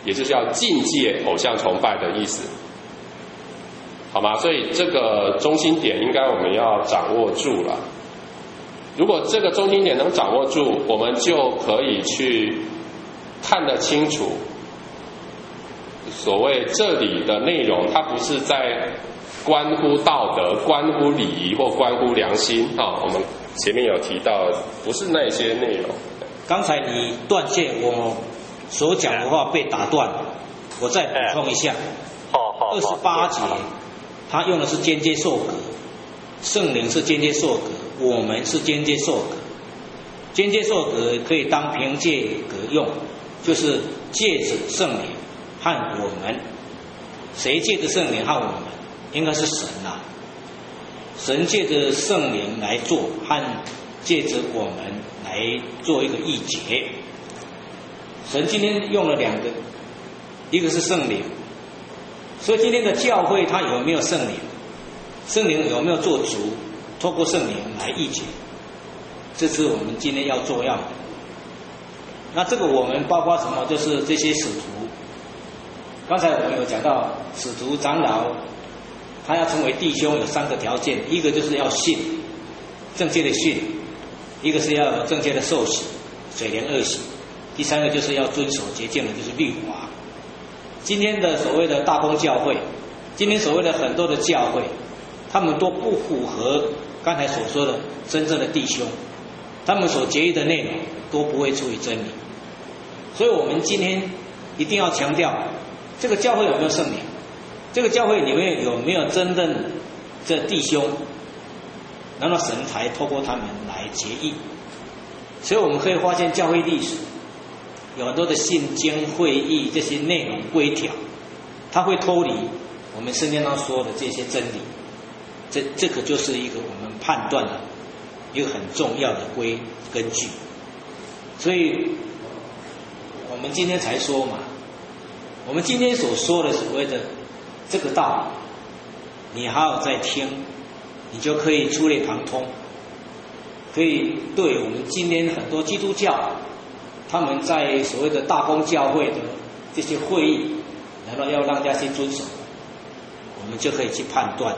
也就是要禁戒偶像崇拜的意思，好吗？所以这个中心点应该我们要掌握住了。如果这个中心点能掌握住，我们就可以去看得清楚所谓这里的内容，它不是在关乎道德、关乎礼仪或关乎良心我们前面有提到，不是那些内容。 刚才你断线，我所讲的话被打断，我再补充一下。 好。 28节，他用的是间接受格，圣灵是间接受格，我们是间接受格。间接受格可以当凭借格用，就是借着圣灵和我们，谁借着圣灵和我们？应该是神啊。神借着圣灵来做，和借着我们来做一个义结。神今天用了两个，一个是圣灵，所以今天的教会它有没有圣灵？圣灵有没有做主？透过圣灵来义结，这是我们今天要做样的。那这个我们包括什么？就是这些使徒。刚才我们有讲到使徒长老，他要成为弟兄有3个条件，一个就是要信，正确的信；一个是要有正确的受洗，水莲2洗；第3个就是要遵守洁净的，就是律法。今天的所谓的大公教会，今天所谓的很多的教会，他们都不符合刚才所说的真正的弟兄，他们所结义的内容都不会出于真理。所以我们今天一定要强调，这个教会有没有圣灵？这个教会里面有没有真正的弟兄？然后神才透过他们来结义。所以我们可以发现教会历史有很多的信经会议这些内容规条，它会脱离我们圣经上说的这些真理。这个就是一个我们判断的一个很重要的根据。所以我们今天才说嘛，我们今天所说的所谓的这个道理，你好好在听，你就可以触类旁通，可以对我们今天很多基督教他们在所谓的大公教会的这些会议，然后要让大家去遵守，我们就可以去判断。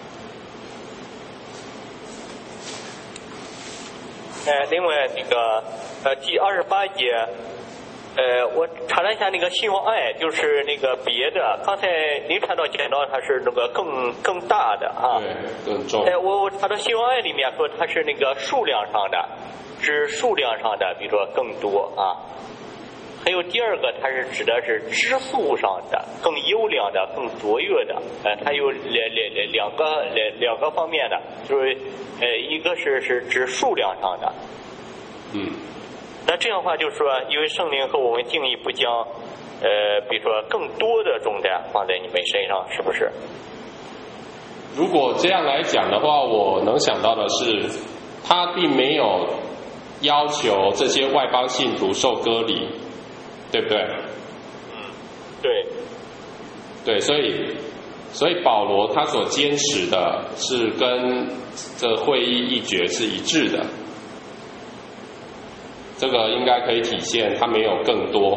另外那个第28节，我查了一下那个信望爱，就是那个别的。刚才您传道讲到它是那个更大的啊， 对，更重。 我查到信望爱里面说它是那个数量上的，指数量上的，比如说更多啊。还有第二个，它是指的是质素上的，更优良的，更卓越的。它有两个方面的，就是一个是指数量上的。那这样的话就是说，因为圣灵和我们定义不将比如说更多的重担放在你们身上，是不是？ 如果这样来讲的话，我能想到的是，他并没有要求这些外邦信徒受割礼，对不对？对，所以保罗他所坚持的是跟这会议议决是一致的，这个应该可以体现他没有更多。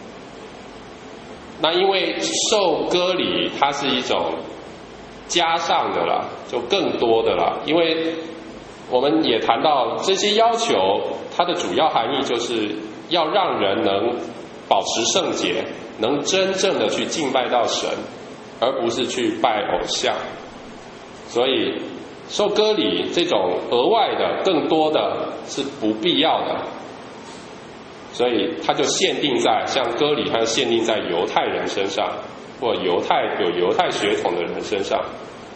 那因为受割礼它是一种加上的啦，就更多的啦，因为我们也谈到这些要求，它的主要含义就是要让人能保持圣洁，能真正的去敬拜到神，而不是去拜偶像。所以受割礼这种额外的更多的是不必要的，所以它就限定在像割礼，它就限定在犹太人身上，或有犹太血统的人身上。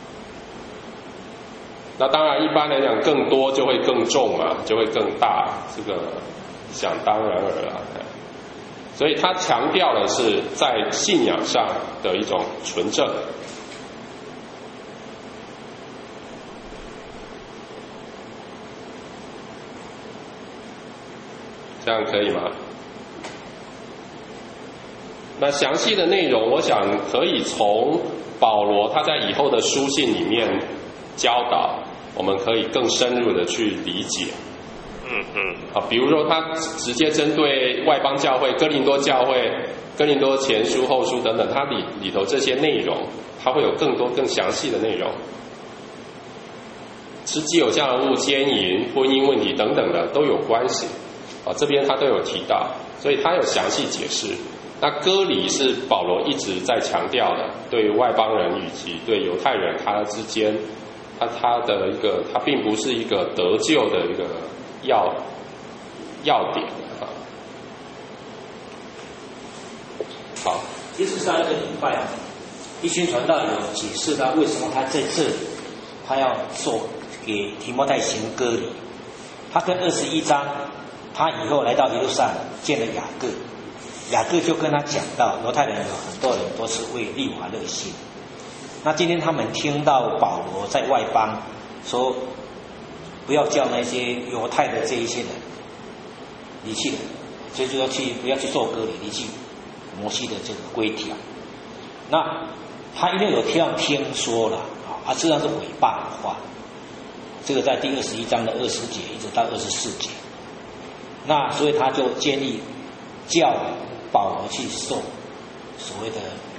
那当然一般来讲更多就会更重嘛，就会更大，这个想当然尔了。所以他强调的是在信仰上的一种纯正。这样可以吗？那详细的内容我想可以从保罗他在以后的书信里面教导，我们可以更深入的去理解。 比如说他直接针对外邦教会、哥林多教会、哥林多前书、后书等等，它里头这些内容，它会有更多更详细的内容。吃既有价的物、奸淫、婚姻问题等等的都有关系这边他都有提到，所以他有详细解释。那割礼是保罗一直在强调的，对外邦人以及对犹太人他之间，他的一个，他并不是一个得救的一个要点好， 其实上一个礼拜一群传道有解释他为什么他在这里，他要给提摩太行割礼。他跟21章，他以后来到耶路撒冷见了雅各，雅各就跟他讲到，犹太人有很多人都是为利华热心。那今天他们听到保罗在外邦说，不要叫那些犹太的这一些人离弃人，所以就不要去受割礼，离弃摩西的这个规条。那他一定有这样听说了实际上是毁谤的话。这个在第21章的20节一直到24节。那所以他就建议叫保罗去受所谓的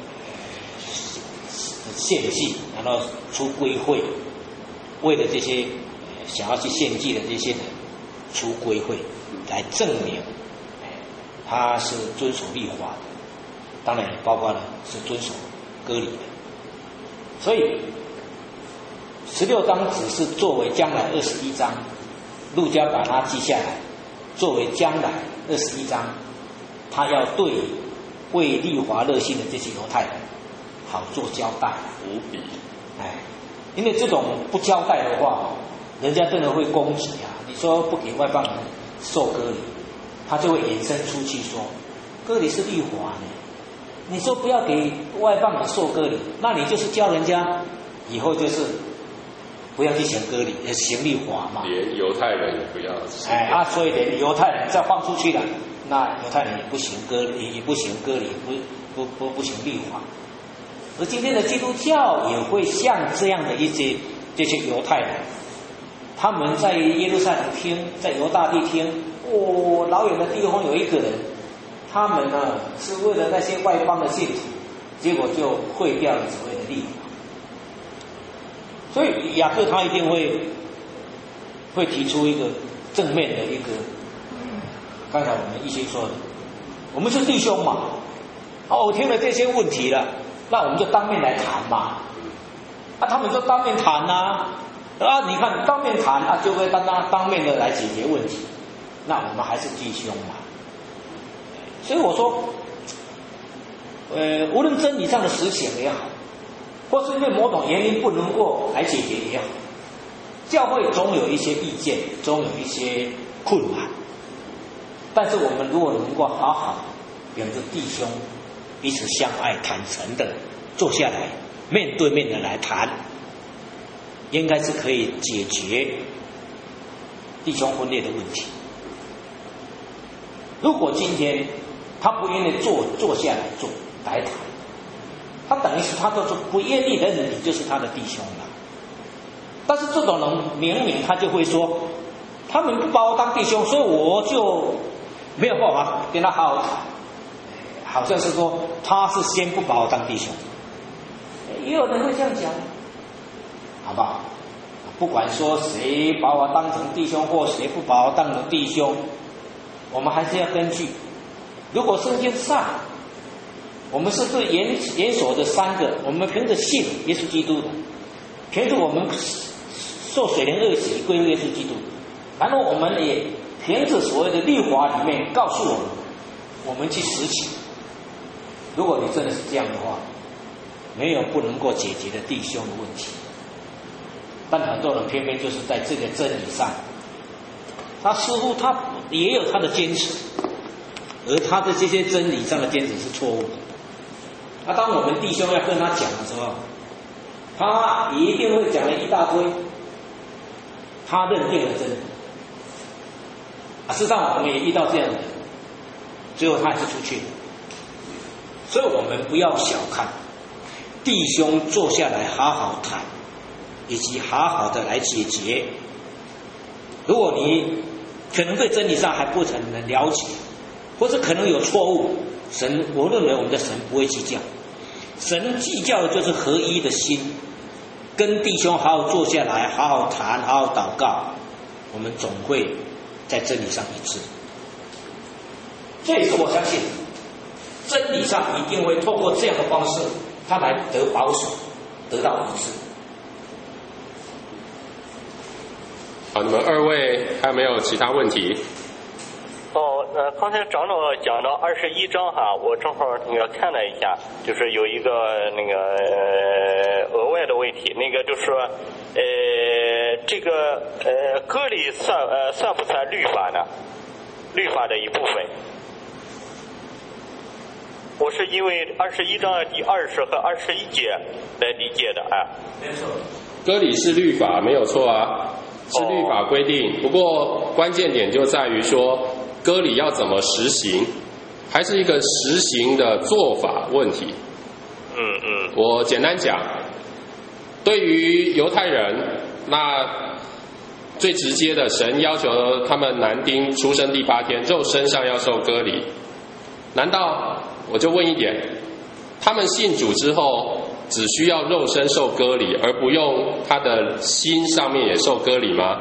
献祭，然后出归会，为了这些想要去献祭的这些人出归会，来证明他是遵守律法的，当然也包括了是遵守割礼的。所以16章只是作为将来21章，路加把它记下来，作为将来21章，他要对为律法热心的这些犹太人好做交代。 无比， 因为这种不交代的话，人家真的会攻击你说不给外邦人受割礼，他就会衍生出去说，割礼是律法呢，你说不要给外邦人受割礼，那你就是教人家以后就是不要去行割礼，行律法嘛。 连犹太人也不要。 所以连犹太人再放出去了，那犹太人也不行割礼，也不行割礼，不行律法。而今天的基督教也会像这样的这些犹太人，他们在耶路撒冷听，在犹大地听，老远的地方有一个人，他们呢是为了那些外邦的信徒，结果就毁掉了所谓的律法。所以雅各他一定会提出一个正面的一个，刚才我们一心说的，我们是弟兄嘛，我听了这些问题了，那我们就当面来谈嘛。他们就当面谈你看当面谈就会当面的来解决问题，那我们还是弟兄嘛。所以我说，无论真理上的实情也好，或是因为某种原因不能够来解决也好，教会总有一些意见，总有一些困难，但是我们如果能够好好秉着弟兄彼此相爱、坦诚的坐下来，面对面的来谈，应该是可以解决弟兄分裂的问题。如果今天他不愿意坐下来谈，他等于是他就是不愿意的人，你就是他的弟兄了。但是这种人明明他就会说，他们不把我当弟兄，所以我就没有办法跟他好好谈，好像是说他是先不把我当弟兄。也有人会这样讲，好不好？不管说谁把我当成弟兄，或谁不把我当成弟兄，我们还是要根据，如果圣经上我们是对严守的3个，我们凭着信耶稣基督的，凭着我们受水灵恶洗归入耶稣基督，然后我们也凭着所谓的律法里面告诉我们去实行。如果你真的是这样的话，没有不能够解决的弟兄的问题。但很多人偏偏就是在这个真理上，他似乎他也有他的坚持，而他的这些真理上的坚持是错误的。当我们弟兄要跟他讲的时候，他一定会讲了一大堆他认定的真理。事实上我们也遇到这样的人，最后他还是出去了。所以我们不要小看弟兄坐下来好好谈，以及好好的来解决。如果你可能对真理上还不是很能了解，或者可能有错误，我认为我们的神不会计较，神计较的就是合一的心，跟弟兄好好坐下来，好好谈，好好祷告，我们总会在真理上一致。这也是我相信真理上一定会透过这样的方式，他来得保守，得到一致。 好，你们2位还有没有其他问题？ 刚才长老讲到21章哈，我正好看了一下，就是有一个额外的问题，就是说，这个割礼算不算律法呢？律法的一部分。我是因为21章第20和21节来理解的啊。 没错。 割礼是律法，没有错啊，是律法规定。不过关键点就在于说，割礼要怎么实行，还是一个实行的做法问题。我简单讲，对于犹太人，那最直接的，神要求他们男丁出生第8天，肉身上要受割礼。难道我就问一点，他们信主之后，只需要肉身受割礼，而不用他的心上面也受割礼吗？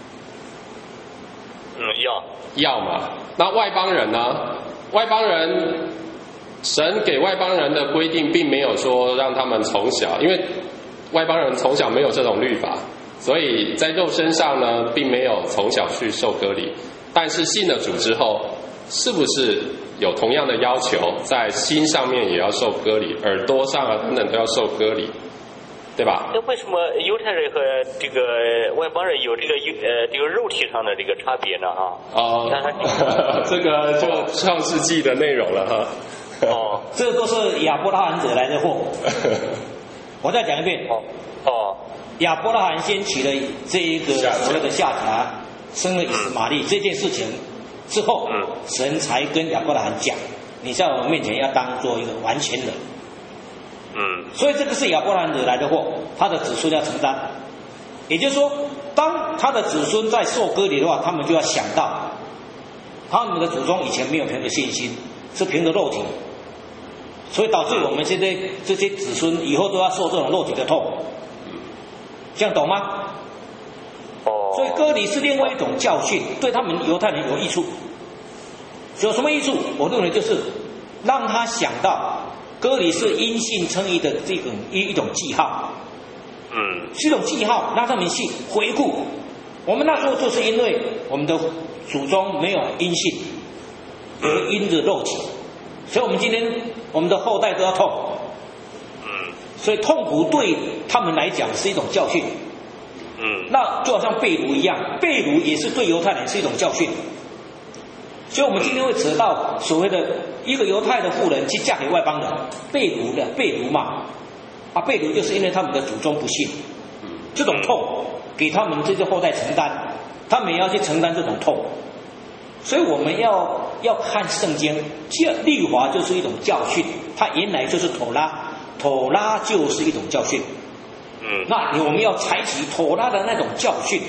要嘛。那外邦人呢？外邦人，神给外邦人的规定并没有说让他们从小，因为外邦人从小没有这种律法，所以在肉身上呢，并没有从小去受割礼。但是信了主之后，是不是有同样的要求，在心上面也要受割礼，耳朵上啊等等都要受割礼，对吧？ 那为什么犹太人和这个外邦人有这个肉体上的这个差别呢？ 这个就创世纪的内容了哈。 这都是亚伯拉罕惹来的祸。我再讲一遍。亚伯拉罕先娶了这一个所谓的夏甲，生了以实玛利这件事情之后，神才跟亚伯拉罕讲，你在我面前要当做一个完全人。所以这个是亚伯拉罕惹来的祸，他的子孙要承担。也就是说，当他的子孙在受割礼的话，他们就要想到，他们的祖宗以前没有凭着信心，是凭着肉体，所以导致我们现在这些子孙以后都要受这种肉体的痛。这样懂吗？所以割礼是另外一种教训，对他们犹太人有益处。有什么益处？我认为就是让他想到割礼是因信称义的一种记号，是一种记号，让他们信回顾。我们那时候就是因为我们的祖宗没有因信，而因着肉体，所以我们今天我们的后代都要痛。所以痛苦对他们来讲是一种教训。那就好像被掳一样，被掳也是对犹太人是一种教训。所以我们今天会扯到所谓的一个犹太的妇人去嫁给外邦人，被掳嘛，被掳就是因为他们的祖宗不信，这种痛给他们这些后代承担，他们也要去承担这种痛。所以我们要看圣经，律法就是一种教训，它原来就是妥拉就是一种教训。那我们要采取妥拉的那种教训。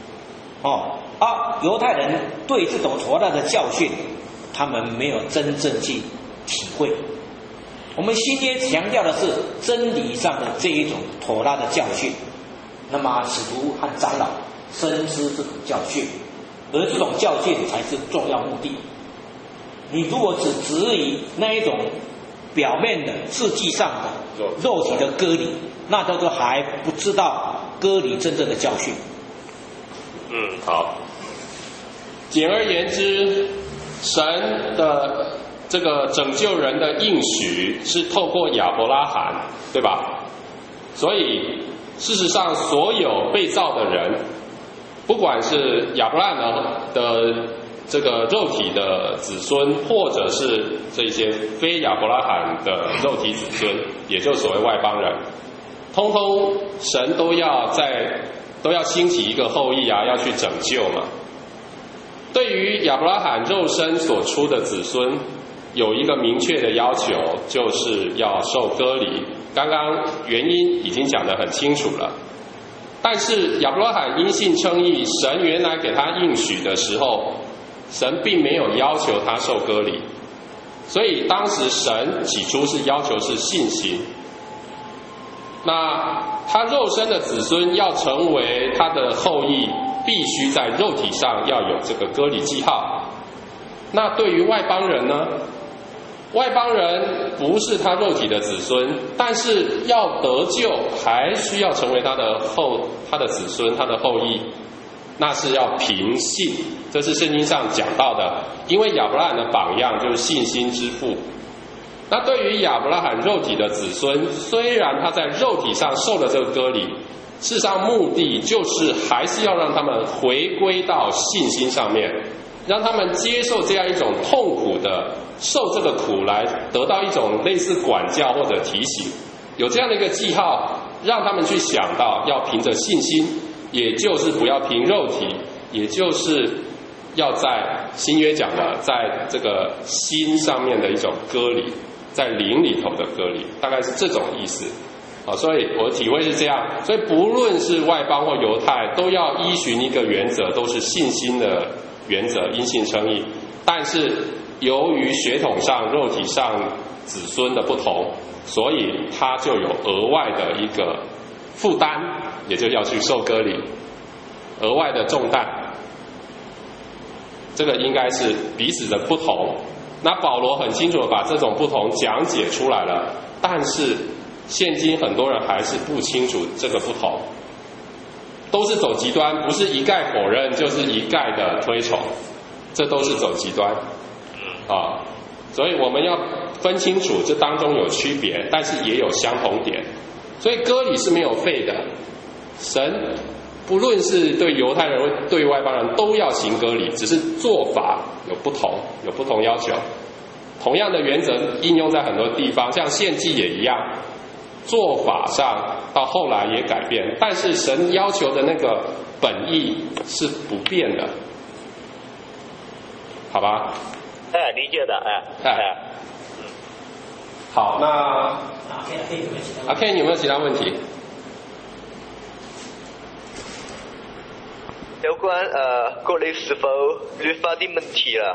犹太人对这种妥拉的教训，他们没有真正去体会。我们新约强调的是真理上的这一种妥拉的教训，那么使徒和长老深知这种教训，而这种教训才是重要目的。你如果只质疑那一种表面的字迹上的肉体的割礼，那都还不知道割礼真正的教训。 好。简而言之，神的这个拯救人的应许是透过亚伯拉罕，对吧？所以事实上，所有被造的人，不管是亚伯拉罕的这个肉体的子孙，或者是这些非亚伯拉罕的肉体子孙，也就所谓外邦人，通通神都要兴起一个后裔啊，要去拯救嘛。对于亚伯拉罕肉身所出的子孙，有一个明确的要求，就是要受割礼。刚刚原因已经讲得很清楚了。 但是亚伯拉罕因信称义，神原来给他应许的时候，神并没有要求他受割礼，所以当时神起初是要求是信心。那他肉身的子孙要成为他的后裔，必须在肉体上要有这个割礼记号。那对于外邦人呢？外邦人不是他肉体的子孙，但是要得救，还需要成为他的子孙，他的后裔，那是要凭信。这是圣经上讲到的，因为亚伯拉罕的榜样就是信心之父。那对于亚伯拉罕肉体的子孙，虽然他在肉体上受了这个割礼，事实上目的就是还是要让他们回归到信心上面，让他们接受这样一种痛苦的受这个苦，来得到一种类似管教或者提醒，有这样的一个记号，让他们去想到要凭着信心，也就是不要凭肉体，也就是要在新约讲的，在这个心上面的一种割礼，在灵里头的割礼，大概是这种意思。所以我的体会是这样，所以不论是外邦或犹太，都要依循一个原则，都是信心的原则，因信称义。但是由于血统上、肉体上子孙的不同，所以他就有额外的一个负担，也就要去受割礼，额外的重担。这个应该是彼此的不同。那保罗很清楚地把这种不同讲解出来了，但是现今很多人还是不清楚这个不同，都是走极端，不是一概否认，就是一概的推崇，这都是走极端所以我们要分清楚这当中有区别，但是也有相同点。所以割礼是没有废的，神不论是对犹太人或对外邦人都要行割礼，只是做法有不同，有不同要求。同样的原则应用在很多地方，像献祭也一样，做法上到后来也改变，但是神要求的那个本意是不变的，好吧？ 理解的， 好，那阿 Ken 有没有其他问題？ 有關割禮是否律法的問題啦。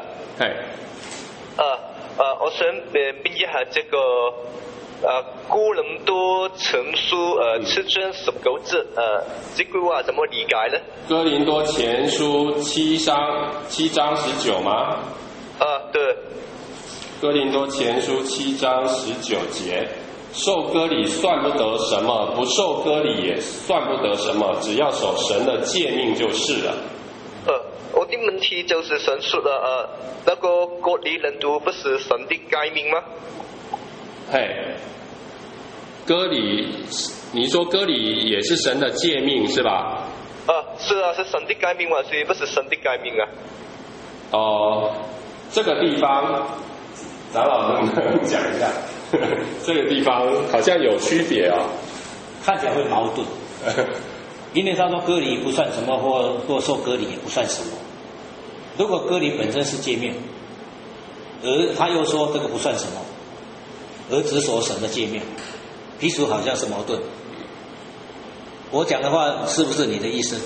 我想問一下這個哥林多前書7章19節這句話怎麼理解呢？ 哥林多前書7章19嗎？ 對。 哥林多前書7章19節，受割禮算不得什麼，不受割禮也算不得什麼，只要守神的誡命就是了。 我的問題就是神說了那個割禮人都不是神的誡命嗎？ 割禮，你說割禮也是神的誡命是吧？ 是啊，是神的誡命嘛，所以不是神的誡命啊。 這個地方長老能不能講一下？這個地方好像有區別看起來會矛盾。因為他說割禮不算什麼，或受割禮也不算什麼。如果割禮本身是誡命，而他又說這個不算什麼，而只守神的誡命，彼此好像是矛盾。我講的話是不是你的意思？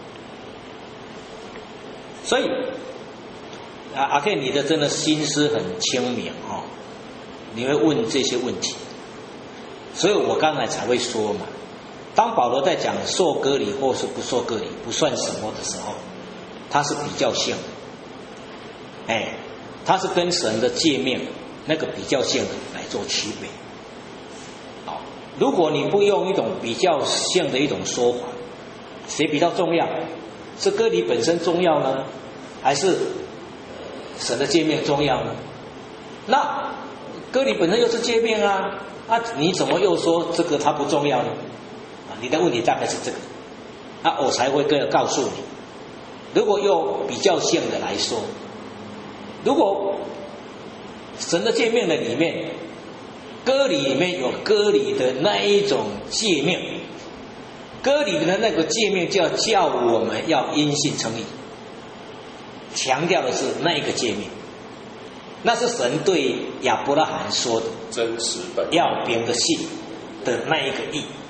所以阿 Ken 你的真的心思很清明你會問這些問題，所以我剛才才會說嘛，當保羅在講受割禮或是不受割禮不算什麼的時候，他是比較性的，他是跟神的誡命那個比較性的來做區別。如果你不用一種比較性的一種說法，誰比較重要？是割禮本身重要呢，還是神的誡命重要呢？那割禮本身又是誡命啊，你怎麼又說這個它不重要呢？你的問題大概是這個，我才會告訴你，如果用比較性的來說，如果神的誡命的裡面，割禮裡面有割禮的那一種誡命，割禮的那個誡命就要叫我們要因信稱義，強調的是那一個誡命，那是神對亞伯拉罕說的， 真實本要憑着信的那一個義。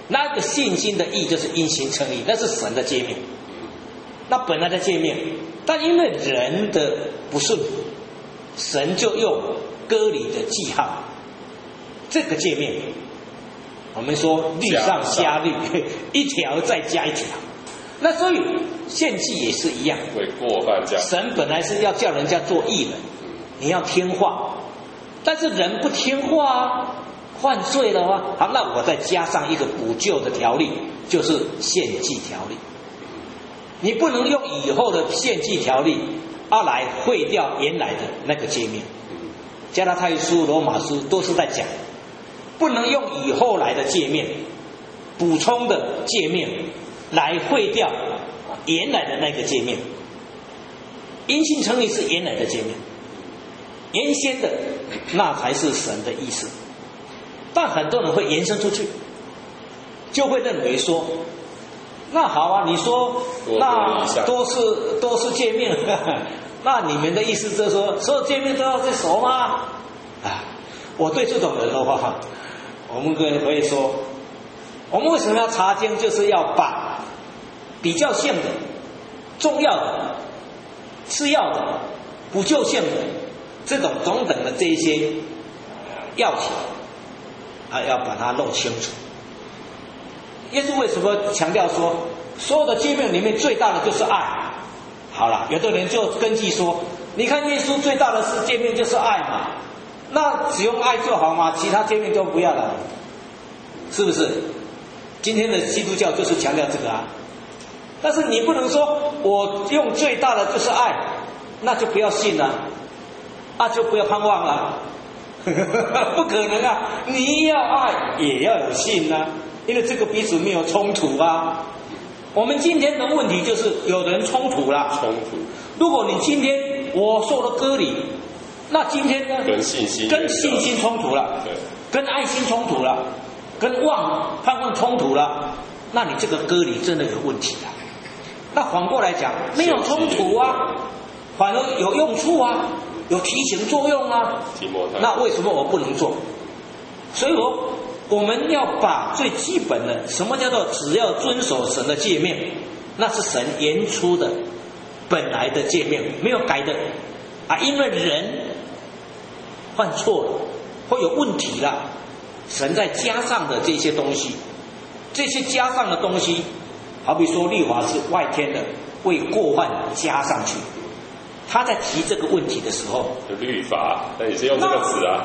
那个信心的义就是因信称义，那是神的诫命，那本来的诫命，但因为人的不顺服，神就用割礼的记号，这个诫命，我们说律上加律，一条再加一条。那所以献祭也是一样， 会过犯加。 神本来是要叫人家做义人，你要听话，但是人不听话啊，犯罪了啊，好，那我再加上一个补救的条例，就是献祭条例。你不能用以后的献祭条例来废掉原来的那个诫命。加拉太书、罗马书都是在讲，不能用以后来的诫命补充的诫命来废掉原来的那个诫命。因信称义是原来的诫命，原先的那才是神的意思。但很多人会延伸出去，就会认为说，那好啊，你说那都是诫命，那你们的意思就是说所有诫命都要去守吗？我对这种人的话，我们可以说，我们为什么要查经，就是要把比较性的、重要的、次要的、补救性的这种中等的这一些要求要把它弄清楚。耶稣为什么强调说，所有的诫命里面最大的就是爱？好了，有的人就根据说，你看耶稣最大的是诫命就是爱嘛，那只用爱就好嘛，其他诫命都不要了，是不是？今天的基督教就是强调这个啊。但是你不能说我用最大的就是爱，那就不要信了，就不要盼望了。不可能啊！你要爱也要有信啊，因为这个彼此没有冲突啊。我们今天的问题就是有人冲突了。 冲突。 如果你今天我受了割礼，那今天呢？ 跟信心冲突了， 对， 跟爱心冲突了，跟盼望冲突了，那你这个割礼真的有问题了。那反过来讲，没有冲突啊，反而有用处啊。有提醒作用啊，那为什么我不能做？所以我们要把最基本的，什么叫做只要遵守神的诫命，那是神原初的本来的诫命，没有改的因为人犯错了，会有问题了，神再加上的这些东西，这些加上的东西，好比说律法是外天的，为过犯加上去。他在提这个问题的时候， 律法，那也是用这个词啊。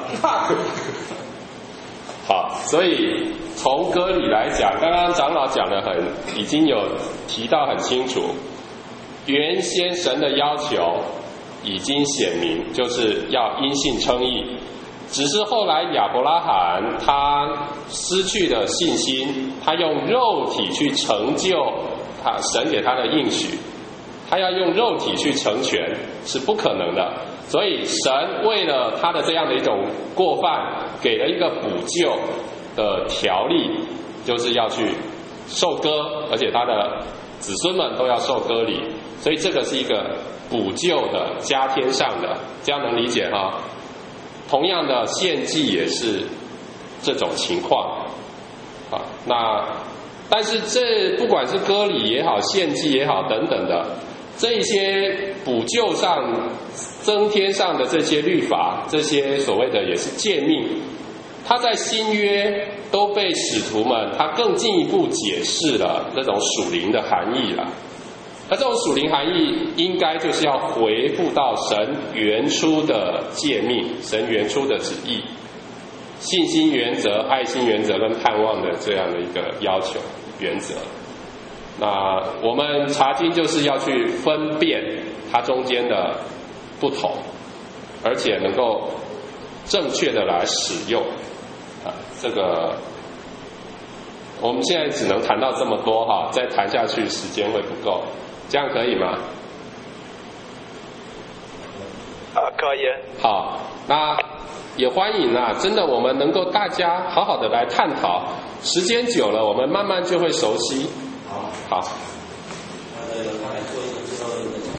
好，所以从割礼来讲，刚刚长老讲的已经有提到很清楚，原先神的要求已经显明，就是要因信称义。只是后来亚伯拉罕他失去了信心，他用肉体去成就神给他的应许。他要用肉体去成全是不可能的，所以神为了他的这样的一种过犯，给了一个补救的条例，就是要去受割，而且他的子孙们都要受割礼，所以这个是一个补救的加添上的，这样能理解哈？同样的献祭也是这种情况但是这不管是割礼也好，献祭也好等等的。这一些补救上、增添上的这些律法，这些所谓的也是诫命，它在新约都被使徒们他更进一步解释了那种属灵的含义了。而这种属灵含义，应该就是要回复到神原初的诫命、神原初的旨意、信心原则、爱心原则跟盼望的这样的一个要求原则。那我们查经就是要去分辨它中间的不同，而且能够正确的来使用这个我们现在只能谈到这么多再谈下去时间会不够，这样可以吗？ 可以。 好，那也欢迎真的我们能够大家好好的来探讨，时间久了我们慢慢就会熟悉。好。